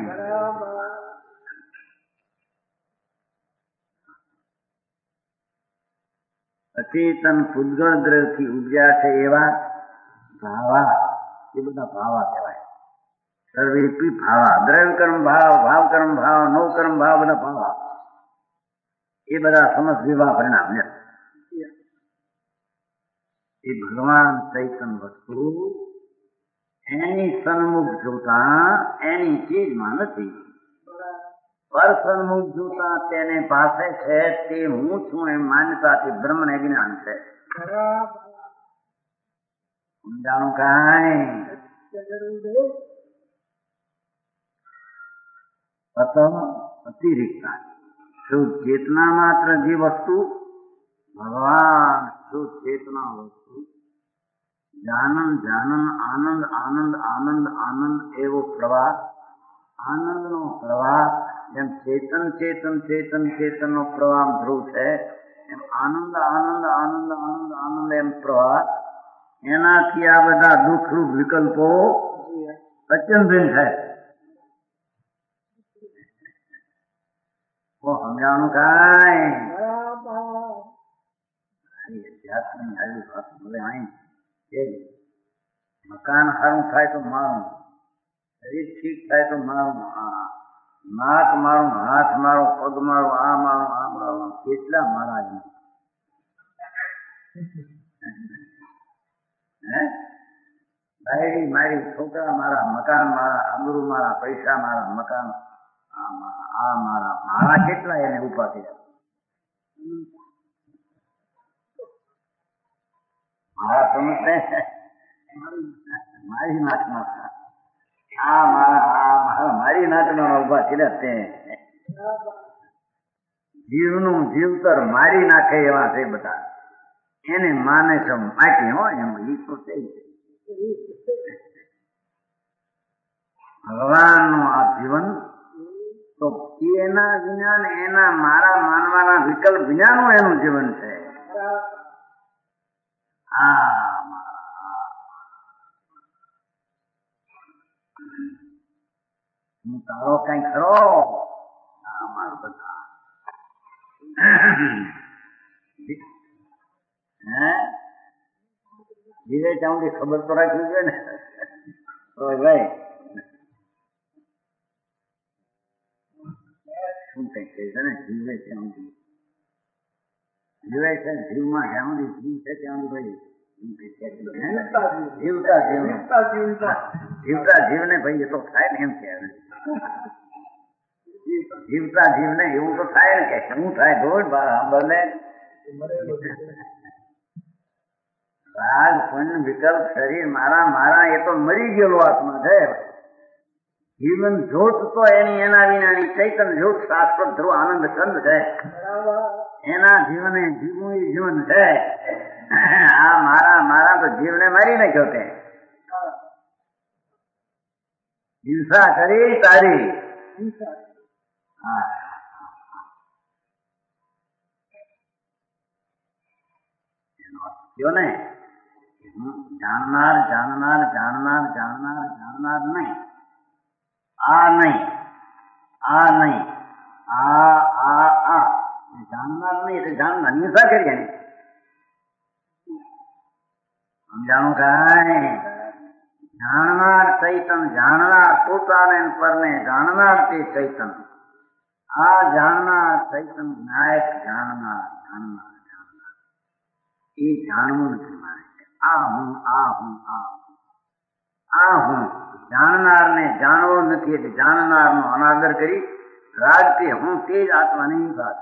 અચેતન પૂતગળ દ્રવ્યથી ઉપજ્યા છે એવા ભાવા એ બધા ભાવા કહેવાય. સર્વેપી ભાવા દ્રવ્ય કર્મ ભાવ ભાવ કર્મ ભાવ નો કર્મ ભાવ બધા ભાવા એ બધા સમજ વિવાહ પરિણામ છે. એ ભગવાન ચૈતન વસ્તુ એની સન્મુખ જોતા એની ચીજમાં નથી. પર સન્મુખ જોતા તેને પાસે છે તે હું છું એમ માન્યતાથી બ્રહ્મને જ્ઞાન છે. સમજાણું કાંઈ અત અતિરિક્તા શુદ્ધ ચેતના માત્ર જે વસ્તુ ભગવાન શુદ્ધ ચેતના વસ્તુ જાનન જાનન આનંદ આનંદ આનંદ આનંદ એવો પ્રવાહ આનંદનો પ્રવાહ જેમ ચેતન ચેતન ચેતન ચેતનનો પ્રવાહ ધ્રુવ છે એમ આનંદ આનંદ આનંદ આનંદ આનંદ એમ પ્રવાહ એનાથી આ બધા દુઃખરૂપ વિકલ્પો અચંભિન થાય. સમજાણું કાંઈ અધ્યાત્મની આવી વાત બોલે અહીં મકાન સારું થાય તો મારું, શરીર ઠીક થાય તો મારું, નાક મારું, હાથ મારો, પગ મારું, આ મારું, આ મારું, કેટલા મારા બાયડી મારી, છોકરા મારા, મકાન મારા, આબરૂ મારા, પૈસા મારા, મકાન આ મારા મારા કેટલા એને ઉભા થયા. મારા સમજે મારી નાચમાં આ મારા મારી નાચમાં ઉભા થયા. તે જીવનું જીવતર મારી નાખે એવા છે બધા. એને માને છે માટી હોય એમ એ તો છે. ભગવાનનું આ જીવન તો એના વિના એના મારા માનવાના વિકલ્પ વિનાનું એનું જીવન છે. હું તારો કઈ ખરો મારું બધા જીવે ત્યાં સુધી ખબર તો રાખવી જોઈએ ને. ભાઈ શું કઈ કહે છે ને જીવે ત્યાં સુધી જીવે છે જીવમાં જ્યાં સુધી જીવ છે ત્યાં સુધી જીવતા જીવને ભાઈ એ તો થાય ને એમ કે જીવતા જીવને એવું તો થાય ને કે શું થાય દોડ બને રાગ પુણ્ય વિકલ્પ શરીર મારા મારા એ તો મરી ગયેલો આત્મા છે. જીવન જ્યોત તો એની એના વિનાની ચૈતન્ય જ્યોત શાશ્વત ધ્રુવ આનંદ કંદ છે. એના જીવને જીવવું એ જીવન છે. આ મારા મારા તો જીવને મારી નાખ્યો તે હિંસા કરી તારી. ને જાણનાર જાણનાર જાણનાર જાણનાર જાણનાર નહીં. આ નહીં આ નહીં આ જાણનાર નહીં એટલે જાણનાર હિંસા કરી એની. સમજાણું કાંઈ જાણનાર ચૈતન જાણનાર પોતાને પરને જાણનાર તે ચૈતન. આ જાણનાર ચૈતન નાયક જાણનાર જાણનાર જાણનાર એ જાણવું નથી મારે. આ હું આ હું આ હું જાણનારને જાણવો નથી એટલે જાણનારનો અનાદર કરી રાજથી હું તે જ આત્માની વાત.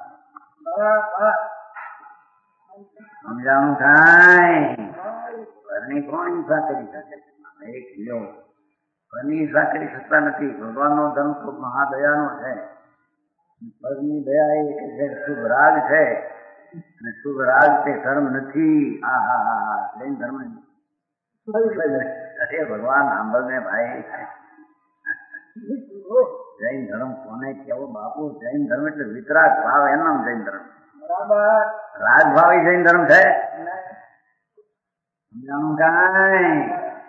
સમજાણું કાંઈ ઘરની કોણ હિંસા કરી શકે? એક લ્યો ઘરની હિંસા કરી શકતા નથી. ભગવાનનો ધર્મ તો મહાદયાનો છે. પગની દયા એ કે શુભ રાગ છે અને શુભ રાગ તે ધર્મ નથી. જૈન ધર્મ અરે ભગવાન સાંભળને ભાઈ. જૈન ધર્મ કોને કેવો બાપુ? જૈન ધર્મ એટલે વિતરાગ ભાવ એનું નામ જૈન ધર્મ. રાગ ભાવ એ જૈન ધર્મ છે. સમજાણું કાંઈ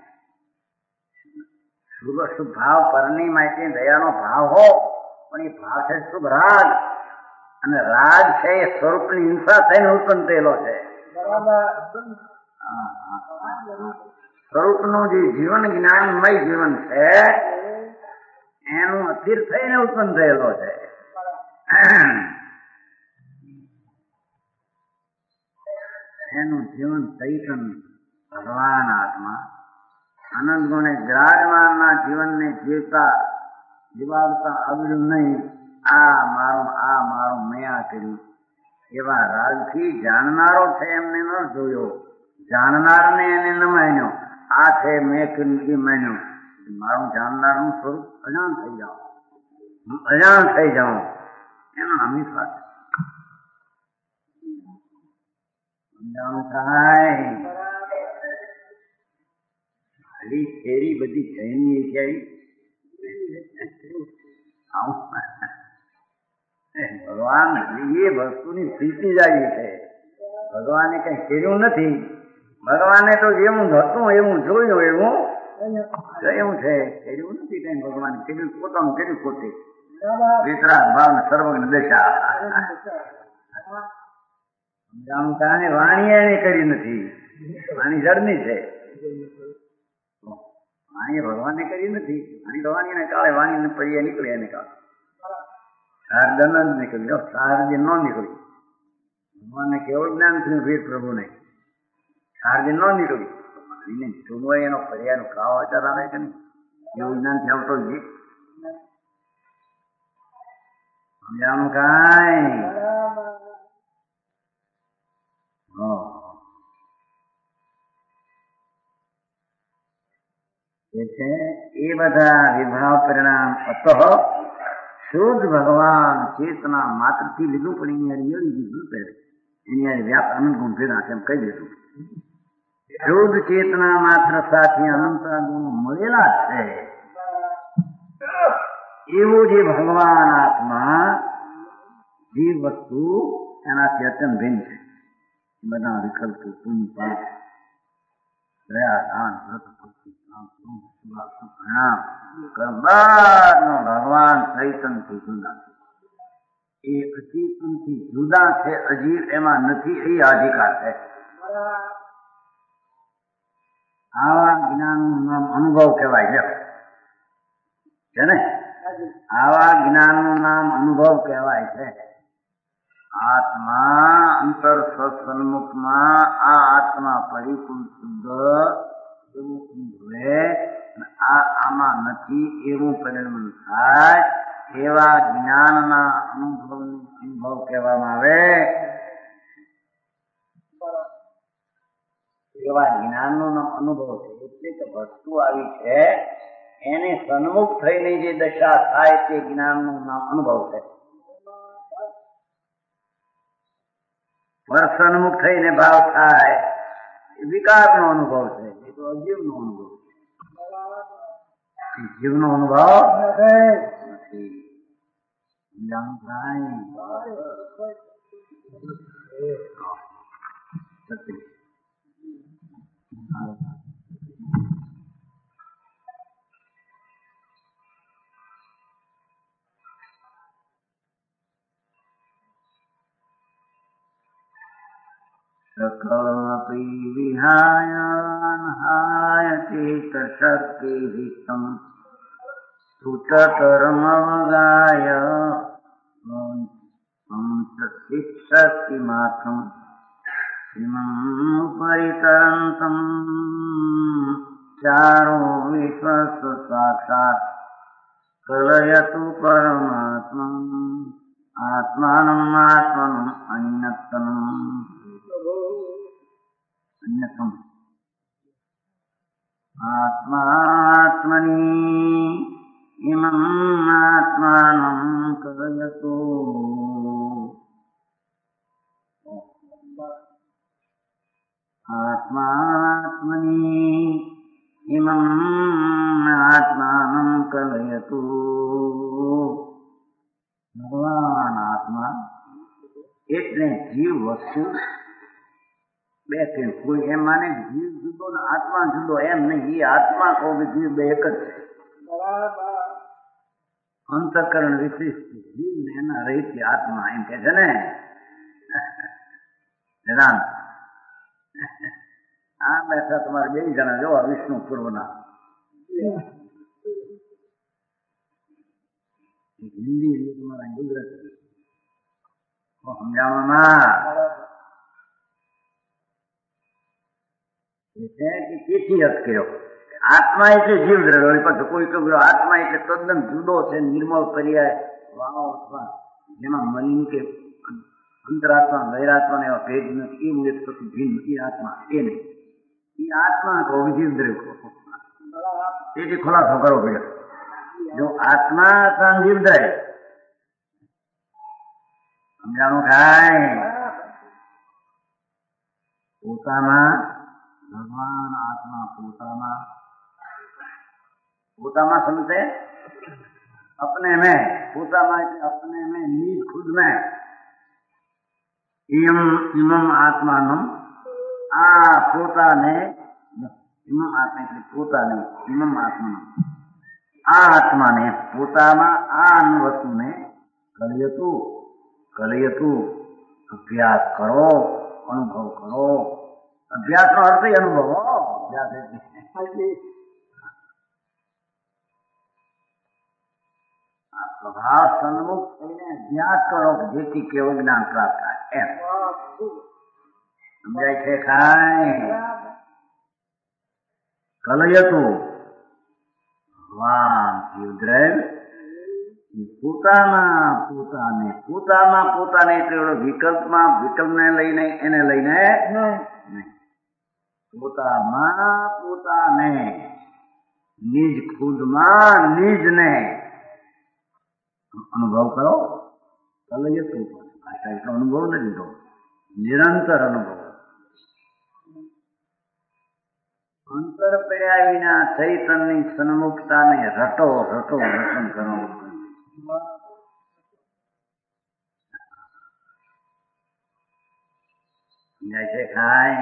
શુભ શુભ ભાવ પરની માહિતી દયાનો ભાવ હો પણ એ ભાવ છે શુભ રાગ. અને રાગ છે એ સ્વરૂપની હિંસા થઈને ઉત્પન્ન થયેલો છે. સ્વરૂપનું જે જીવન જ્ઞાનમય જીવન છે એનું અસ્થિર થઈને ઉત્પન્ન થયેલો છે. એનું જીવન ચૈતન ભગવાન આત્મા આનંદ ગુણે વિરાજમાનના જીવનને જીવાડતા આવડ્યું નહીં. આ મારું મેં આ કર્યું એવા રાગથી જાણનારો છે એમને ન જોયો. જાણનારને એને ન માન્યો. આ છે મેં એ માન્યું, મારું જાણનારનું સ્વરૂપ અજાણ થઈ જાઉં, હું અજાણ થઈ જાઉં એનો હંમેશા સમજાણું થાય. ખાલી ફેરી બધી જૈનની ક્યાંય ભગવાન એ વસ્તુની સ્થિતિ જ આવી છે. ભગવાને કઈ કર્યું નથી. ભગવાને તો જેવું હતું એવું જોયું એવું કયું છે, કર્યું નથી કઈ. ભગવાને કર્યું પોતાનું કર્યું પોતે. વિતરાગ ભાવ સર્વજ્ઞ દશા સમજાણું કારણે વાણી એને કરી નથી. વાણી જળની છે. વાણી ભગવાને કરી નથી. વાણી તો વાણીને કાળે વાણીને પડીએ નીકળે એને કાળે. સારદન જ નીકળ્યો, સારદી ન નીકળ્યું. ભગવાનને કેવળ જ્ઞાન થયું ભેદ પ્રભુને. સારદી ન નીકળ્યું. વાણીને શું હોય એનો ફરિયાનો ખાવા વિચાર આવે કે નહીં? એવું જ્ઞાનથી આવતો જ સમજાણું કાંઈ. એ બધા વિભાવ પરિણામ અત શુદ્ધ ભગવાન ચેતના માત્રથી લીધું, પણ એની મેળવી દીધું. એની વ્યાપ અનંત ગુણ ભેદા એમ કહી દીધું. શુદ્ધ ચેતના માત્ર સાથે અનંત ગુણો મળેલા છે. એવું જે ભગવાન આત્મા જીવ વસ્તુ એનાથી અત્યંત ભિન્ન છે. બધા વિકલ્પો પુણ્ય પાપ દયા દાન વ્રત ભક્તિ ભગવાન ચૈતનથી જુદા છે. એ અચેતનથી જુદા છે. અજીવ એમાં નથી એ અધિકાર છે. આવા જ્ઞાનનું નામ અનુભવ કહેવાય છે ને. આવા જ્ઞાનનું નામ અનુભવ કહેવાય છે. આત્મા અંતર સન્મુખમાં આ આત્મા પરિપૂર્ણ શુદ્ધ એવું અનુભવે, આમાં નથી એવું પરિણામ થાય. એવા જ્ઞાનના અનુભવને અનુભવ કહેવામાં આવે. એવા જ્ઞાનનો અનુભવ છે. એટલે કે વસ્તુ આવી છે એને સન્મુખ થઈને જે દશા થાય તે જ્ઞાનનું નામ અનુભવ છે. સન્મુખ થઈને ભાવ થાય એ વિકારનો અનુભવ છે. એ તો અજીવનો અનુભવ છે. જીવનો અનુભવ નથી. सकलपि विहाय अनहाय चेतशक्तिहितं सुततरमवगाय शिक्षक्तिमात्रं इमं परितरन्तं चारो विश्वस्य साक्षात् कलयतु परमात्मम् आत्मानम् आत्मनम् अन्यतम् आत्मात्मनि इमम् आत्मानं कलयतु आत्मात्मनि इमम् आत्मानं कलयतु. ભગવાન આત્મા એટલે જીવ વસ્તુ બે છે. કોઈ એમ માને જીવ જુદો ને આત્મા જુદો, એમ નહીં. એ આત્મા કહો કે જીવ બે એક જ છે. અંતઃકરણ વિશિષ્ટ જીવ ને એના રહિત આત્મા એમ કે છે ને. વેદાંત આ બેઠા તમારે બે જણા જોવા વિષ્ણુ પૂર્વના હિન્દી તમારા ગુજરાતી સમજાવવામાં તેથી અર્થ કર્યો. આત્મા એટલે જીવ દ્રવ્ય. પછી કોઈ કહ્યું આત્મા એટલે તદ્દન જુદો છે, નિર્મળ પર્યાય વાવ અથવા જેમાં મલિન કે અંતરાત્મા બહિરાત્મા એવા ભેદ નથી. એવું એક પછી ભિન્ન એ આત્મા એ નહીં. ये आत्मा को विचित्र को ये खुलासो करो फिर जो आत्मा संजीव है समझाणु खाए પોતામાં ભગવાન આત્મા પોતામાં સમझे अपने में પોતામાં अपने में निज खुद में इमम आत्मानम आ પોતાને इमम आत्मा એટલે પોતાને इमम आत्मानम આ આત્માને પોતામાં આ વસ્તુને કલયતું અભ્યાસ કરો અનુભવ કરો અભ્યાસ નો અર્થ અનુભવ સ્વભાવ સન્મુખ થઈને અભ્યાસ કરો જેથી કેવું જ્ઞાન પ્રાપ્ત થાય એમ સમજાય છે ખાય કલયતું ભગવાન જીવદ્રવ પોતાને એટલે વિકલ્પને લઈને એને લઈને પોતાને નિજ ખુદમાં નિજને અનુભવ કરો કલયતું ભાષા એટલો અનુભવ નથી તો નિરંતર અનુભવ અંતર પડ્યા વિના ચૈતનની સન્મુખતાને રટો રટન કરો સમજાય છે ખાય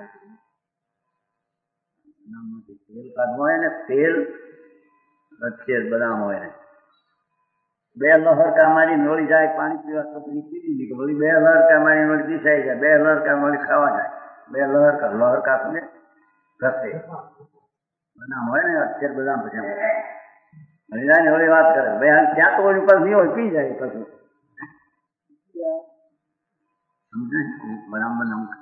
તેલ કાઢવું હોય ને તેલ વચ્ચે બદામ હોય ને બે લહરકા મારી નોળી જાય પાણી પીવા તો પછી પીધી લીધી વળી બે લહરકા મારી નોળી પીસાઈ જાય બે લહરકા નોળી ખાવા જાય બે લહરકા સમજે ઘસે બદામ હોય ને અક્ષર બદામ પછી મહિલાની હોળી વાત કરે ભાઈ ત્યાં તો ઓલી પાસે નહીં હોય પી જાય પછી समझे बदाम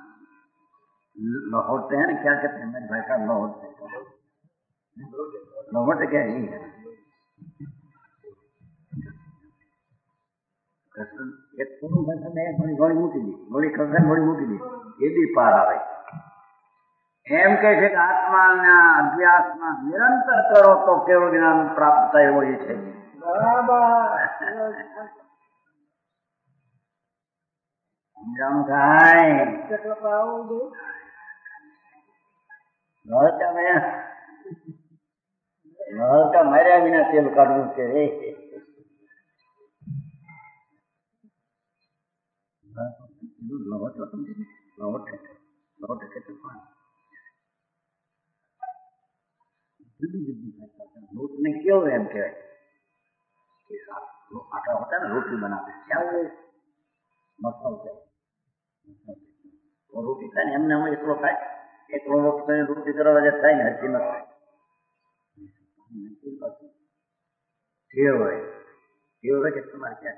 लहोटते हैं ना क्या कहते हैं मेरी भाषा लहोटते क्या है एक पूर्ण भाषा में गोળી મૂકી દી ગોળી કરશે ગોળી મૂકી દી એ બી પાર આવે એમ કે છે કે આત્માના અભ્યાસમાં નિરંતર કરો તો કેવું જ્ઞાન પ્રાપ્ત થાય એવો એ છે સમજાણું થાય નળકા માર્યા વિના તેલ કાઢવું છે રે લોટ ને કેવું એમ કહેવાય આટા હોતા ને રોટલી બનાવે મસાલો રોટી થાય ને એમને એકલો થાય એકલો રોટી કરવા જે થાય ને હજી ન થાય કેવ હોય કે તમારે ક્યાં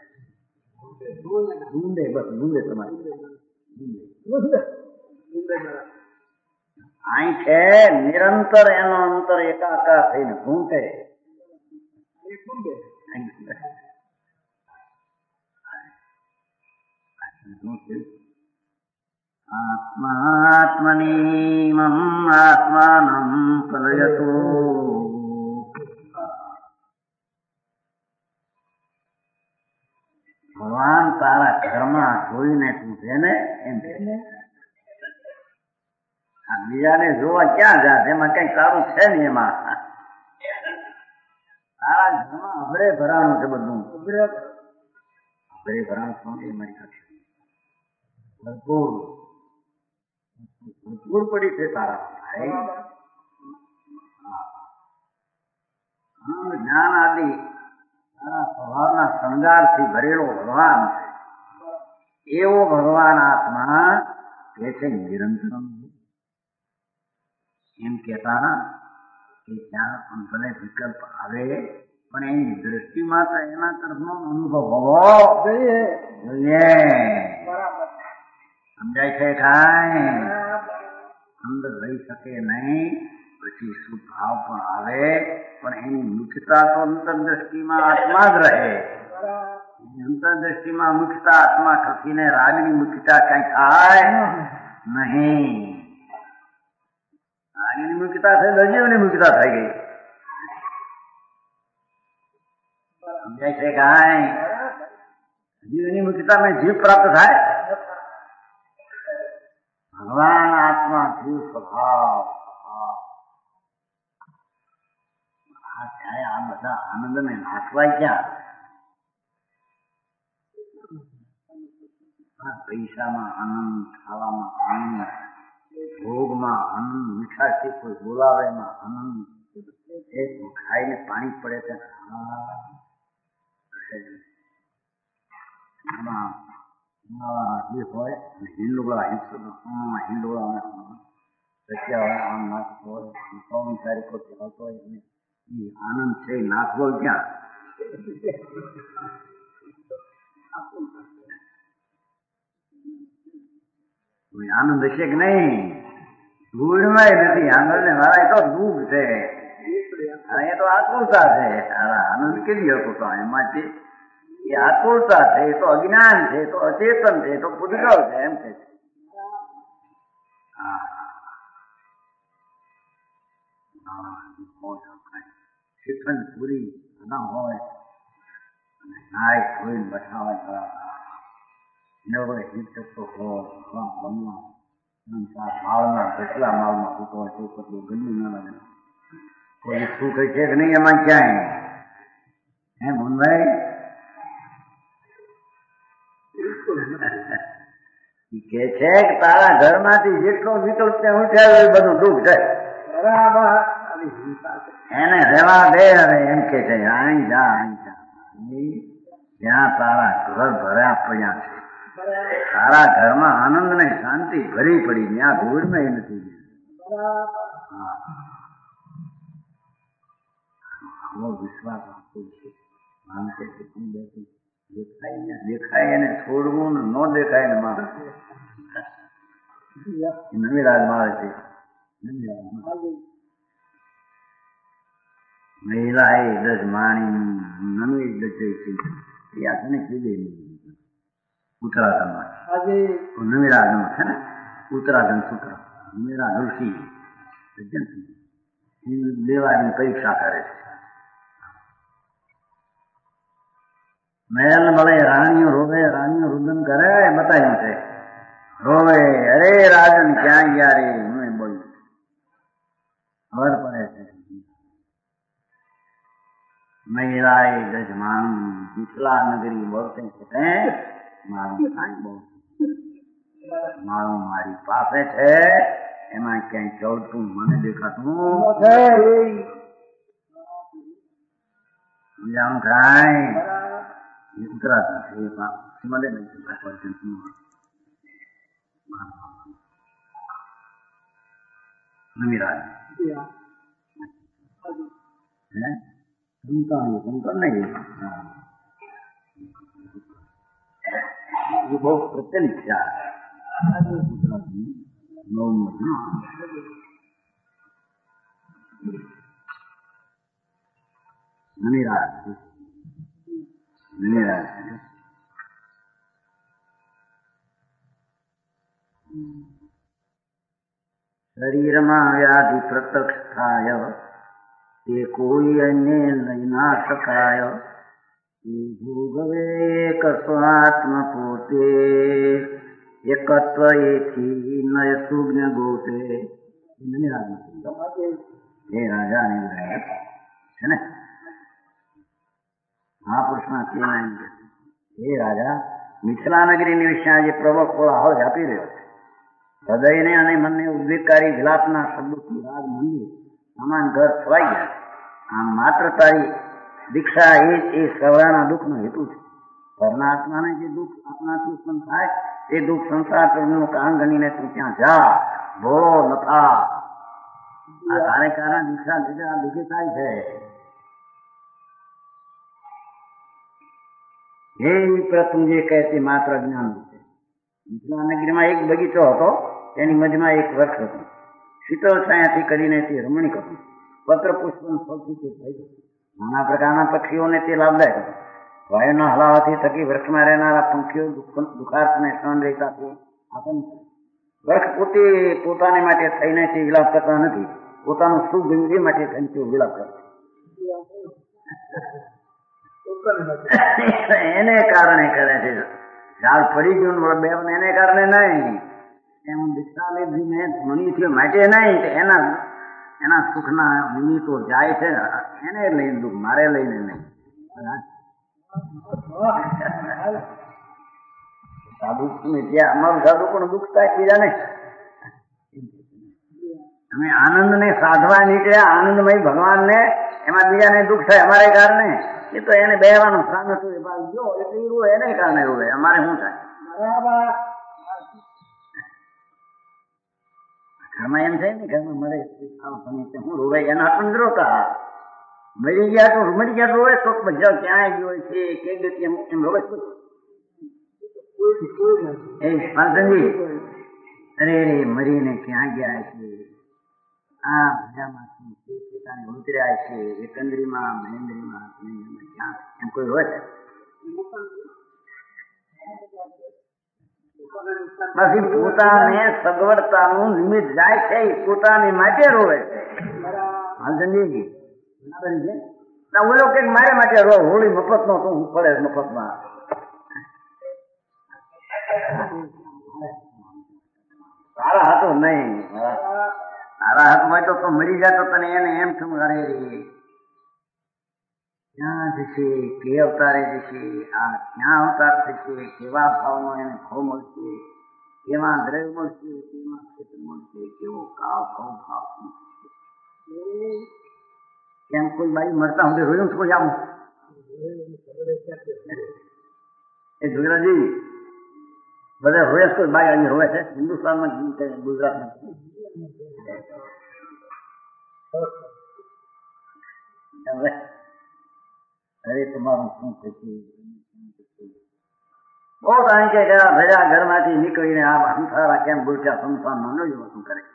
ગુંદે તમારી અહીં છે નિરંતર એનો અંતર એકાકાર થઈને ઘૂંટે આત્માત્મનીમમ આત્માનમ કલયતુ ભગવાન તારા ઘરમાં જોઈને તું છે ને એમ આ બીજાને જોવા ક્યાં જા એમાં કઈ સારું છે ને એમાં તારા ઘરમાં અભરે ભરાણું છે બધું અભરે ભરાણું શું મારી સાથે ભરપૂર પડી છે તારા જ્ઞાન આદિ તારા સ્વભાવના શણગારથી ભરેલો ભગવાન છે એવો ભગવાન આત્મા કે છે નિરંતર એમ કહેતા કે જ્યાં ભલે વિકલ્પ આવે પણ એની દ્રષ્ટિમાં તો એના તરફનો અનુભવ હોવો જોઈએ સમજાય છે કાંઈ અંદર રહી શકે નહીં પછી શુદ્ધ ભાવ પણ આવે પણ એની મુખ્યતા તો અંતરદ્રષ્ટિમાં આત્મા જ રહે અંતરદ્રષ્ટિમાં મુખ્યતા આત્મા ખસીને રાગની મુખ્યતા કઈ થાય નહીં આગળની મુક્તતા થઈ, દજીવની મુક્તતા થઈ ગઈ. સમજાય છે કાંઈ? જીવની મુક્તતામાં જીવ પ્રાપ્ત થાય. ભગવાન આત્મા જીવ સ્વભાવ. ત્યારે આ બધા આનંદ ને નાખવાય ક્યાં? પૈસામાં આનંદ, ખાવામાં આનંદ, ભોગમાં આનંદ, મીઠાથી કોઈ બોલાવેમાં આનંદ, ખાઈને પાણી પડે છે. જે હોય હિંડોળા હિંડોળા હોય આમ નાખતો હોય, 100 તારીખો ચાલતો હોય, એ આનંદ છે નાખવો ક્યાં? આનંદ હશે કે નહીં? ધૂળમાં નથી આનંદ ને મારા તો દુઃખ છે, એ તો આતુરતા છે. આનંદ કેવી આતુરતા? એમાં છે એ આતુરતા છે, એ તો અજ્ઞાન છે, એ તો અચેતન છે, એ તો પૂતગલ છે. એમ કે શિખંડ પૂરી ના હોય, નાય ધોઈને બેઠા હોય, માળમાં કેટલા માળમાં ઉતો હોય તો કેટલું ગંદુ ના લાગે. કોઈ સુખ છે કે નહીં એમાં ક્યાંય? હે મોહનભાઈ, કે છે કે તારા ઘરમાંથી જેટલો વિકલ્પ ત્યાં ઉઠ્યા એ બધું દુઃખ છે. બરાબર, એને રહેવા દે. હવે એમ કે છે અહીં જા ત્યાં તારા ઘર ભર્યા પડ્યા છે. તારા ઘરમાં આનંદ ને શાંતિ ભરી પડી, ત્યાં ધૂળમાં નથી. આવો વિશ્વાસ આપવો છે. દેખાય એને છોડવું ને ન દેખાય ને મારે નવી રાજ મારે છે. મહિલા એ દસ માણી નવી દજે એ આપણને કીધે ઉત્તરાખંડમાં નવી રાજમાં છે ને, ઉત્તરાખંડ સૂત્ર મેરા ઋષિ દેવાની પરીક્ષા કરે છે. મહેલ મળે રાણીઓ રોવે, રાણીઓ રુદન કરે, બતાવ્યું છે. રોવે, અરે રાજન ક્યાં ગયા રે? હું બોલ્યું ખબર પડે છે. મહિલાએ જજમાન મિથિલા નગરી બોલતે છે, મારું કાંઈ બહુ મારું મારી પાસે છે, એમાં ક્યાંય ચડતું મને દેખાતું જાણું કાંઈ ઉતરાતું મળે ને. નવીરાજ હે સંતાન નહીં, એ બહુ પ્રચલિત છે. નવીરાજ નવીરાજ શરીરમાં વ્યાધિ પ્રત્યક્ષ થાય તે કોઈ અન્ય લઈ ના શકાય. એ ભોગવે એક સ્વાત્મ પોતે, એકત્વ એથી નય સુજ્ઞ ગોતે. એ રાજા ને છે ને મહાપુરુષના કેવા એમ કે એ રાજા મિથિલા નગરીની વિશે આજે પ્રબળ કોલાહલ વ્યાપી રહ્યો છે. હૃદયને અને મનને ઉદ્વેગકારી વિલાપના શબ્દોથી રાજ મંદિર સમાન ઘર છવાઈ ગયા. આમ માત્ર તારી દીક્ષા એ સવરાના દુઃખનો હેતુ છે. ઘરના આત્માને જે દુઃખ આપણાથી ઉત્પન્ન થાય તે દુઃખ સંસાર પ્રભુનું કારણ ગણીને તું ત્યાં જા, ભોળો નથા. આ તારે કારણ દીક્ષા લીધે આ દુઃખી થાય છે. હે પ્રથમ જે કહે તે માત્ર જ્ઞાન છે. મિથિલા નગરીમાં એક બગીચો હતો, તેની મધ્યમાં એક વૃક્ષ હતું. શીતળ છાયાથી કરીને તે રમણીક હતું. પત્ર પુષ્પનું ફળથી તે થઈ ગયું. નાના પ્રકારના પક્ષીઓને તે લાભદાયક હતું. વાયુના હલાવાથી થકી વૃક્ષમાં રહેનારા પંખીઓ દુઃખાર્થને સહન રહેતા તે આતંક. વૃક્ષ પોતે પોતાને માટે થઈને તે વિલાપ કરતા નથી. પોતાનું સુખ ગયું એ માટે થઈને વિલાપ કરે એને કારણે કરે છે. ઝાડ પડી ગયું બેન એને કારણે નહીં, એમ દીક્ષા લીધી મેં મનુષ્ય માટે નહીં, એના સુખના નિમિત્તો જાય છે એને લઈને દુઃખ, મારે લઈને નહીં. સાધુ ત્યાં અમારું સાધુ પણ દુઃખ થાય બીજાને. અમે આનંદને સાધવા નીકળ્યા, આનંદમય ભગવાનને, એમાં બીજાને દુઃખ થાય અમારે કારણે. એ તો એને બેવાનું પ્રાણ હતું જો એટલે રૂવે એને કારણે રૂવે, અમારે શું થાય? ઘરમાં એમ થાય ને ઘરમાં મળે હું રોવે એના હાથ રોતા મરી ગયા તો રોવે તો બધા ક્યાંય ગયો છે કે એમ રોવે એ પાંચજી અરે મરીને ક્યાં ગયા છે? આ ભજામાંથી પોતાને ઉતર્યા છે એકંદરીમાં મહેન્દ્રીમાં ક્યાં એમ કોઈ રોવે છે? બાકી પોતાને સગવડતાનું નિમિત્ત જાય છે પોતાની માટે રોવે છે. હાલચંદજી ઓલો કે મારે માટે રો હોળી મફત નો તું પડે મફતમાં. તારા હાથો નહીં, તારા હાથ હોય તો મળી જાય તો તને એને એમ શું કરે ક્યાં જશે, કે અવતારે જશે, આ ક્યાં અવતાર થશે, કેવા ભાવનો એને ખો મળશે, કેવા દ્રવ્ય મળશે, કેવા ક્ષેત્ર મળશે, કેવો ભાવ કેમ કોઈ બાઈ મળતા હું રોયું કોઈ આવું એ ગુજરાતી બધા રોય કોઈ બાઈ અહીં રોવે છે હિન્દુસ્તાનમાં, ગુજરાતમાં. અરે તમારું શું થશે? બહુ કારણ કે ભર્યા ઘરમાંથી નીકળીને આ સંસારા કેમ બોલ્યા સંસારમાં ન જોવા શું કરે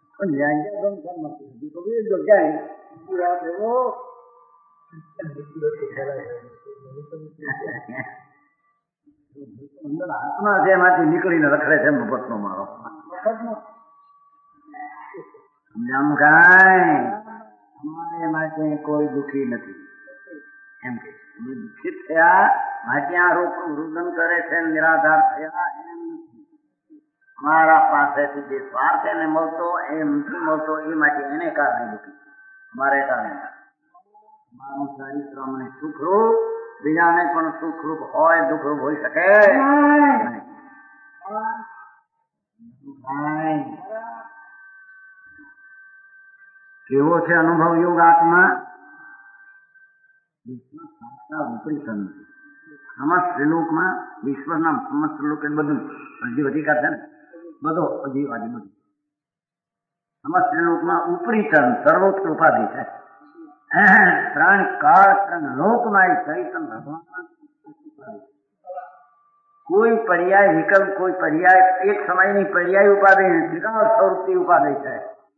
આત્મા છે એમાંથી નીકળીને રખડે છે મફતનો મારો. સમજાવું કાંઈ અમારે માટે કોઈ દુઃખી નથી એમ કે દુઃખિત થયા માટે આ રુદન કરે છે નિરાધાર થયા એમ નથી. અમારા પાસેથી જે સ્વાર્થ એને મળતો એ નથી મળતો એ માટે એને કારણે દુઃખી, અમારે કારણે. મારું ચારિત્ર અમને સુખરૂપ, બીજાને પણ સુખરૂપ હોય દુઃખરૂપ હોઈ શકે નહીં. કેવો છે અનુભવ યોગ આત્મા? સમસ્ત શ્રીલોકમાં વિશ્વના સમસ્ત શ્રીલોક એ બધું અજીવ અધિકાર છે ને બધો અજીવ આદિ બધું સમસ્ત શ્રીલોકમાં ઉપરી ચરણ સર્વોચ્ચ ઉપાધિ છે. ત્રણ કાળ ત્રણ લોકમાં ચૈતન ભગવાન કોઈ પર્યાય વિકલ્પ, કોઈ પર્યાય એક સમયની પર્યાય ઉપાધિ ત્રિકાળ સ્વરૂપથી ઉપાધિ છે.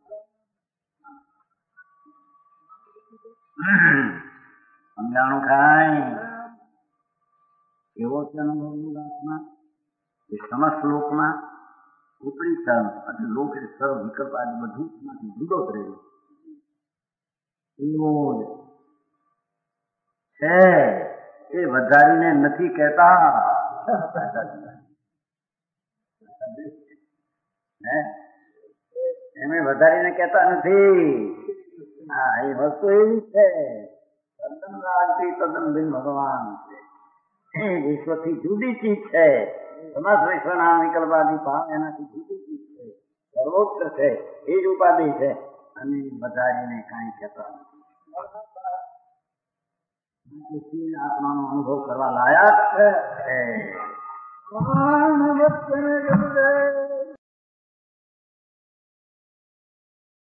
સમજાણું કાંઈ? એવો છે અનુભવ યોગાત્મા એ સમસ્ત લોકમાં ઉપરી ચરણ અને લોક એટલે સર્વ વિકલ્પ આદિ બધું જુદો જ રહ્યો એવો છે. એ વધારીને નથી કહેતા, એમે વધારીને કહેતા નથી. હા એ વસ્તુ એવી છે તદ્દન રાજથી તદ્દન બિન ભગવાન છે. એ વિશ્વથી જુદી ચીજ છે. સમસ્ત વિશ્વના વિકલ્પાદી ભાવ એનાથી જુદી ચીજ છે, સર્વોચ્ચ છે, એ જ ઉપાધિ છે અને વધારીને કાંઈ કહેતા નથી. આત્માનો અનુભવ કરવા લાયક છે.